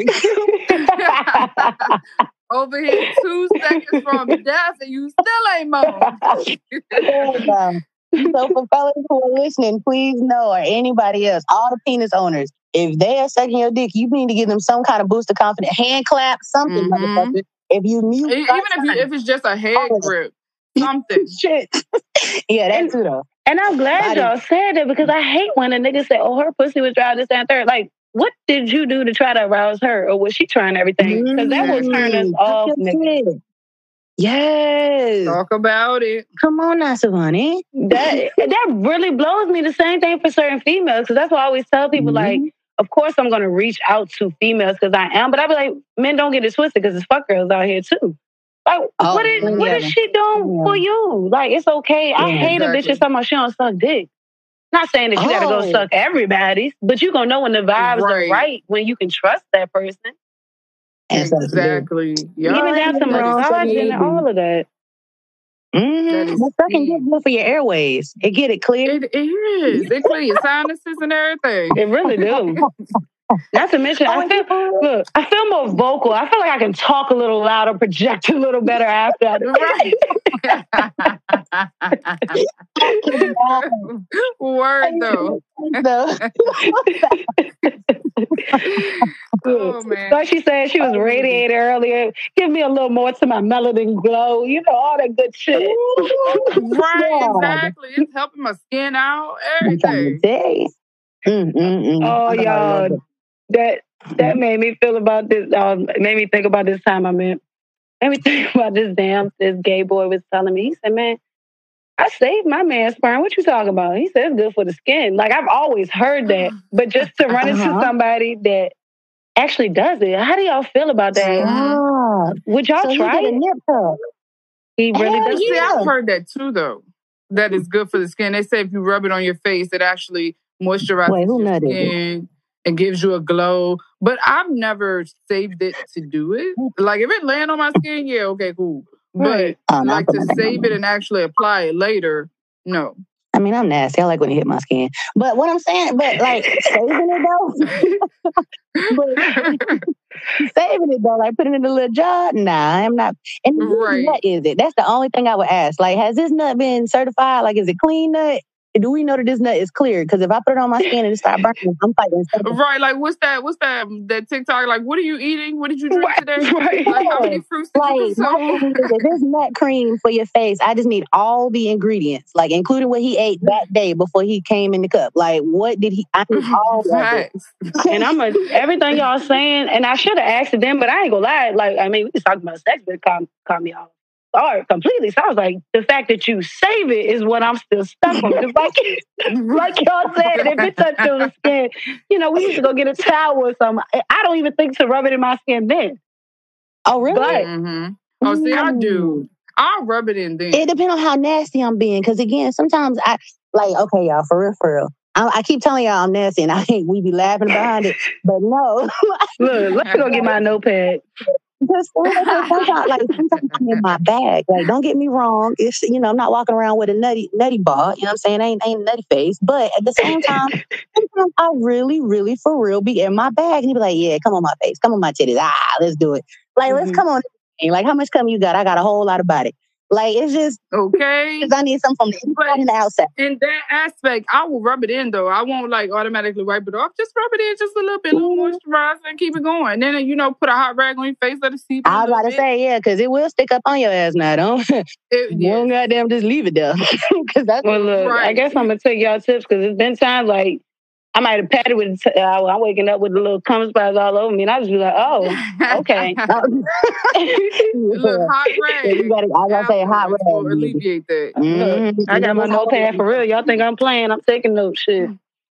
Over here, two seconds from death, and you still ain't moaned. Oh, wow. So for fellas who are listening, please know, or anybody else, all the penis owners, if they are sucking your dick, you need to give them some kind of boost of confidence, hand clap, something, Mhm. motherfucker. If you mute, E- Even if you if it's just a head Oh. grip, something. shit. Yeah, that And- too though. And I'm glad Body- y'all said that because I hate when a nigga say, oh, her pussy was dry, this, that, and third. Like, what did you do to try to arouse her? Or was she trying everything? Because that will turn us Mm, off, that's nigga. it. Yes. Talk about it. Come on now, Savani. That that really blows me. The same thing for certain females. Because that's why I always tell people, like, Mhm. of course I'm going to reach out to females because I am. But I be like, men, don't get it twisted because there's fuck girls out here too. Like, Oh, what is, what yeah. is she doing Yeah. for you? Like, it's okay. I Yeah, hate a bitch exactly. that's talking about she don't suck dick. Not saying that you gotta go Oh. suck everybody's, but you gonna know when the vibes Right. are right, when you can trust that person. And so, Exactly. Even Yeah. down to ain't nothing wrong massage with and it. all of that. Mm-hmm. That is But sucking key. dick good for your airways. It get it clear. It is. It clear your sinuses and everything. It really do. Not to mention, Oh, I and feel people- look, I feel more vocal. I feel like I can talk a little louder, project a little better after. I Right. Word though. So, Oh man. Like she said, she was radiated earlier. Give me a little more to my melanin glow. You know, all that good shit. Right, Yeah. exactly. It's helping my skin out. I'm trying Everything. to say. Mm, mm, mm. Oh, I love y'all, it. that that made me feel about this. Um, made me think about this time I met. Made me think about this damn. This gay boy was telling me. He said, "Man, I saved my man's sperm. What you talking about?" He said, "It's good for the skin." Like I've always heard that, but just to run into Uh-huh. somebody that actually does it. How do y'all feel about that? Ah, Would y'all so you try get a it? nip tuck. He really Hell does. See, yeah. I've heard that too, though. That is good for the skin. They say if you rub it on your face, it actually moisturizes Wait, who your nutted? skin and gives you a glow. But I've never saved it to do it. Like if it land on my skin, yeah, okay, cool. Right. But Oh, no, like I'm to putting that save down. it and actually apply it later, no. I mean, I'm nasty. I like when it hit my skin. But what I'm saying, but like saving it though, but saving it though, like putting it in a little jar, nah, I'm not. And Right. what is it? That's the only thing I would ask. Like, has this nut been certified? Like, is it clean nut? Do we know that this nut is clear? Because if I put it on my skin and it start burning, I'm fighting. something. Right, like what's that? What's that? That TikTok? Like, what are you eating? What did you drink Right, today? right. Like, how many fruits did you Like, my consume? thing is, if it's nut cream for your face, I just need all the ingredients, like including what he ate that day before he came in the cup. Like, what did he? I need all of it. Facts. And I'm a everything y'all saying, and I should have asked them, but I ain't gonna lie. Like, I mean, we was talking about sex, but it caught, caught me off guard completely. So I was like, the fact that you save it is what I'm still stuck on. Because like, like y'all said, if it touched your skin, you know, we used to go get a towel or something. I don't even think to rub it in my skin then. Oh, really? But Mm-hmm. Oh, see, I do. I'll rub it in then. It depends on how nasty I'm being. Because again, sometimes I like, okay, y'all, for real, for real. I, I keep telling y'all I'm nasty, and I think we be laughing behind it, but no. look, let's go get my notepad. Just sometimes, like sometimes I'm in my bag. Like, don't get me wrong. It's, you know, I'm not walking around with a nutty nutty ball. You know what I'm saying? I ain't ain't nutty face. But at the same time, sometimes I really, really for real be in my bag, and he be like, "Yeah, come on my face, come on my titties. Ah, let's do it. Like, let's Mhm. come on. Like, how much cum you got? I got a whole lot of body. Like, it's just Okay. because I need some from the inside But and the outside. in that aspect, I will rub it in though. I won't like automatically wipe it off. Just rub it in just a little bit, a little moisturizer, and keep it going. Then you know, put a hot rag on your face, let it seep in I a was little about to bit. say, yeah, because it will stick up on your ass now. Don't, It, don't yeah. goddamn just leave it there. Because that's Well, look, I Right. guess I'm gonna take y'all tips because it's been times like I might have patted with. Uh, I'm waking up with the little cum spots all over me, and I just be like, "Oh, okay." Look, hot Yeah, rag. you gotta, I gotta say hot afterwards will rag. alleviate that. Look, Mhm. I got my notepad for real. Y'all think I'm playing? I'm taking notes. Shit,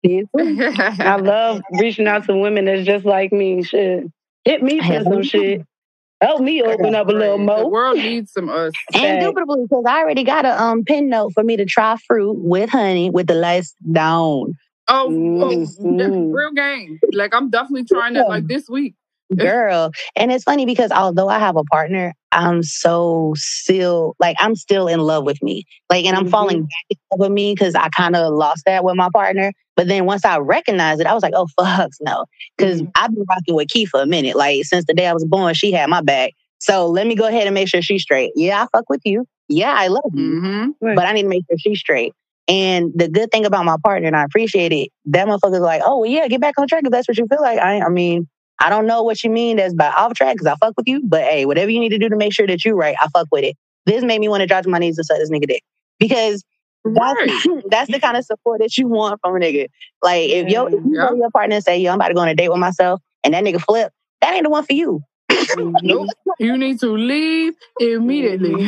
I love reaching out to women that's just like me. Shit, hit me for some shit. Help me open up a little Right. The more. world needs some us. Indubitably, because I already got a um pin note for me to try fruit with honey with the lights down. Oh, oh Mhm. that real game. Like I'm definitely trying that like this week. Girl. And it's funny because although I have a partner, I'm so still, like, I'm still in love with me. Like, and I'm Mhm. falling back in love with me because I kind of lost that with my partner. But then once I recognized it, I was like, oh, fuck, no. Because Mhm. I've been rocking with Keith for a minute. Like, since the day I was born, she had my back. So let me go ahead and make sure she's straight. Yeah, I fuck with you. Yeah, I love you. Mm-hmm. But I need to make sure she's straight. And the good thing about my partner, and I appreciate it, that motherfucker's like, oh, well, yeah, get back on track if that's what you feel like. I, I mean, I don't know what you mean that's by off track because I fuck with you, but hey, whatever you need to do to make sure that you're right, I fuck with it. This made me want to drop to my knees and suck this nigga dick. Because that's, Right. that's the kind of support that you want from a nigga. Like, if, yo, if you Yeah. go to your partner and say, yo, I'm about to go on a date with myself, and that nigga flip, that ain't the one for you. Nope. You need to leave immediately.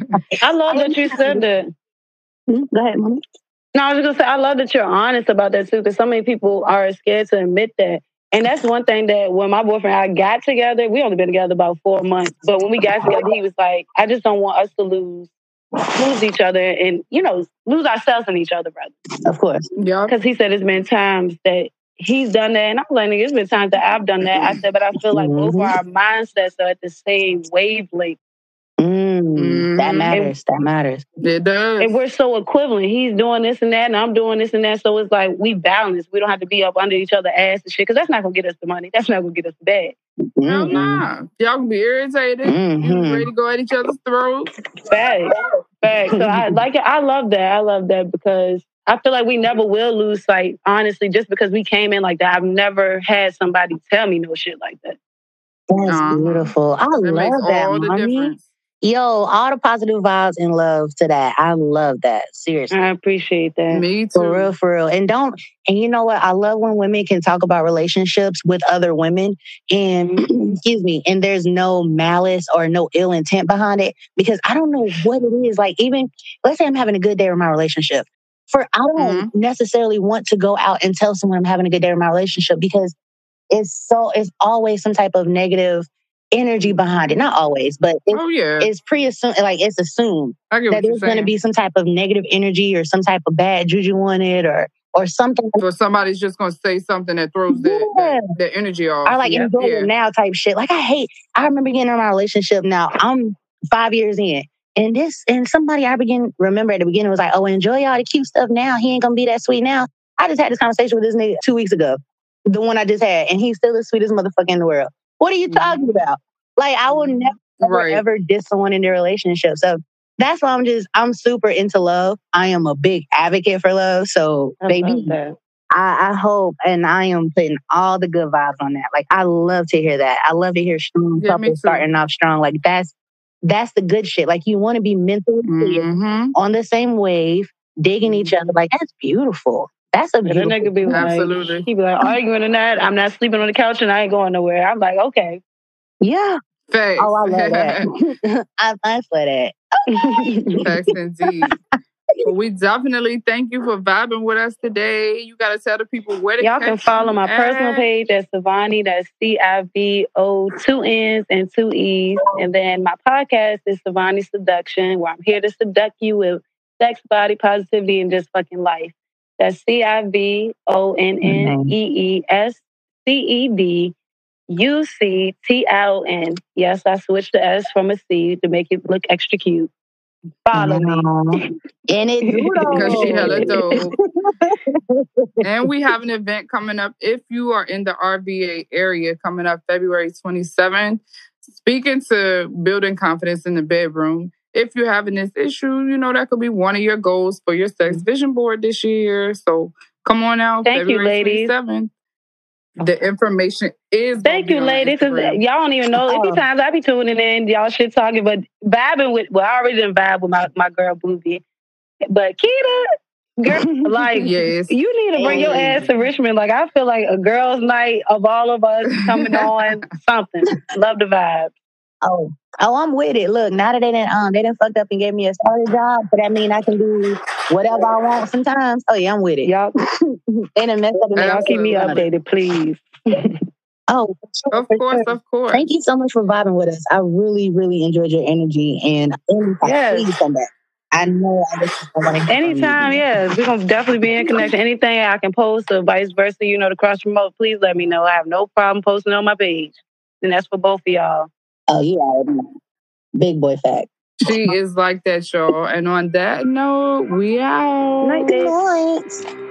I love that you said that. Go ahead, Mama. No, I was just gonna say, I love that you're honest about that too, because so many people are scared to admit that. And that's one thing that when my boyfriend and I got together, we only been together about four months. But when we got together, he was like, I just don't want us to lose lose each other and, you know, lose ourselves in each other, rather. Of course. Yeah. Because he said it's been times that he's done that. And I'm like, it's been times that I've done that. I said, but I feel like both of our mindsets are at the same wavelength. Mm, Mhm. That matters. That matters. It does. And we're so equivalent. He's doing this and that, and I'm doing this and that. So it's like we balance. We don't have to be up under each other's ass and shit, because that's not going to get us the money. That's not going to get us the bag. Hell nah. Y'all can be irritated. Mhm. You ready to go at each other's throats. Facts. Facts. So I like it. I love that. I love that because I feel like we never will lose sight, honestly, just because we came in like that. I've never had somebody tell me no shit like that. That's Uh-huh. beautiful. I That love makes that, all the mommy. difference. Yo, all the positive vibes and love to that. I love that. Seriously. I appreciate that. Me too. For real, for real. And don't, and you know what? I love when women can talk about relationships with other women and, excuse me, and there's no malice or no ill intent behind it, because I don't know what it is. Like, even, let's say I'm having a good day with my relationship. For, I don't Mm-hmm. necessarily want to go out and tell someone I'm having a good day with my relationship, because it's so, it's always some type of negative energy behind it. Not always, but it's, Oh, yeah. it's pre-assumed, like it's assumed I get that what you're there's going to saying. be some type of negative energy or some type of bad juju on it, or or something. Or somebody's just going to say something that throws that, Yeah. that, that energy off. Or like Yep. enjoy Yeah. it now type shit. Like I hate, I remember getting in my relationship now. I'm five years in. And this, and somebody I begin remember at the beginning was like, oh, enjoy all the cute stuff now. He ain't going to be that sweet now. I just had this conversation with this nigga two weeks ago. The one I just had. And he's still the sweetest motherfucker in the world. What are you talking about? Like, I will never, ever, Right. ever diss someone in their relationship. So that's why I'm just, I'm super into love. I am a big advocate for love. So, I baby, love that. I, I hope, and I am putting all the good vibes on that. Like, I love to hear that. I love to hear strong Yeah, me couples too. starting off strong. Like, that's that's the good shit. Like, you want to be mentally clear, Mm-hmm. on the same wave, digging each other. Like, that's beautiful. That's a And that beautiful. nigga be like, Absolutely. he be like, arguing or not, I'm not sleeping on the couch and I ain't going nowhere. I'm like, okay. Yeah. Facts. Oh, I love that. I, I for that. Facts indeed. Well, we definitely thank you for vibing with us today. You got to tell the people where to Y'all catch can follow you my at. personal page at Civani. That's C I V O, two N's and two E's. And then my podcast is Civani Seduction, where I'm here to seduct you with sex, body, positivity, and just fucking life. That's C I V O N N E E S C E D U C T L N. Yes, I switched the S from a C to make it look extra cute. Follow me. And it Because she hella doodle. dope. And we have an event coming up if you are in the R V A area coming up February twenty-seventh. Speaking to building confidence in the bedroom. If you're having this issue, you know, that could be one of your goals for your sex vision board this year. So come on out, Thank you, February ladies. twenty-seventh. The information is Thank gonna you, be on ladies. 'Cause Instagram. y'all don't even know. It be Oh. times I be tuning in, y'all shit talking, but vibing with, well, I already didn't vibe with my, my girl, Booby. But Keita, girl, like, Yes. you need to bring your Hey. ass to Richmond. Like, I feel like a girls' night of all of us coming on something. Love the vibe. Oh, oh, I'm with it. Look, now that they didn't, um, they done fucked up and gave me a starter job, but that mean I can do whatever I want sometimes. Oh yeah, I'm with it. Y'all, They done messed up and y'all keep me Absolutely. updated, please. Oh, for sure, Of for course, sure. of course. Thank you so much for vibing with us. I really, really enjoyed your energy, and anytime, Yes. please come back. I know I just want to hear from you Anytime, again. yeah. We're going to definitely be in connection. Anything I can post or vice versa, you know, to cross promote, please let me know. I have no problem posting on my page. And that's for both of y'all. Oh, you already know. Big boy fact. She is like that, y'all. And on that note, we out. Night, Good Dave. night.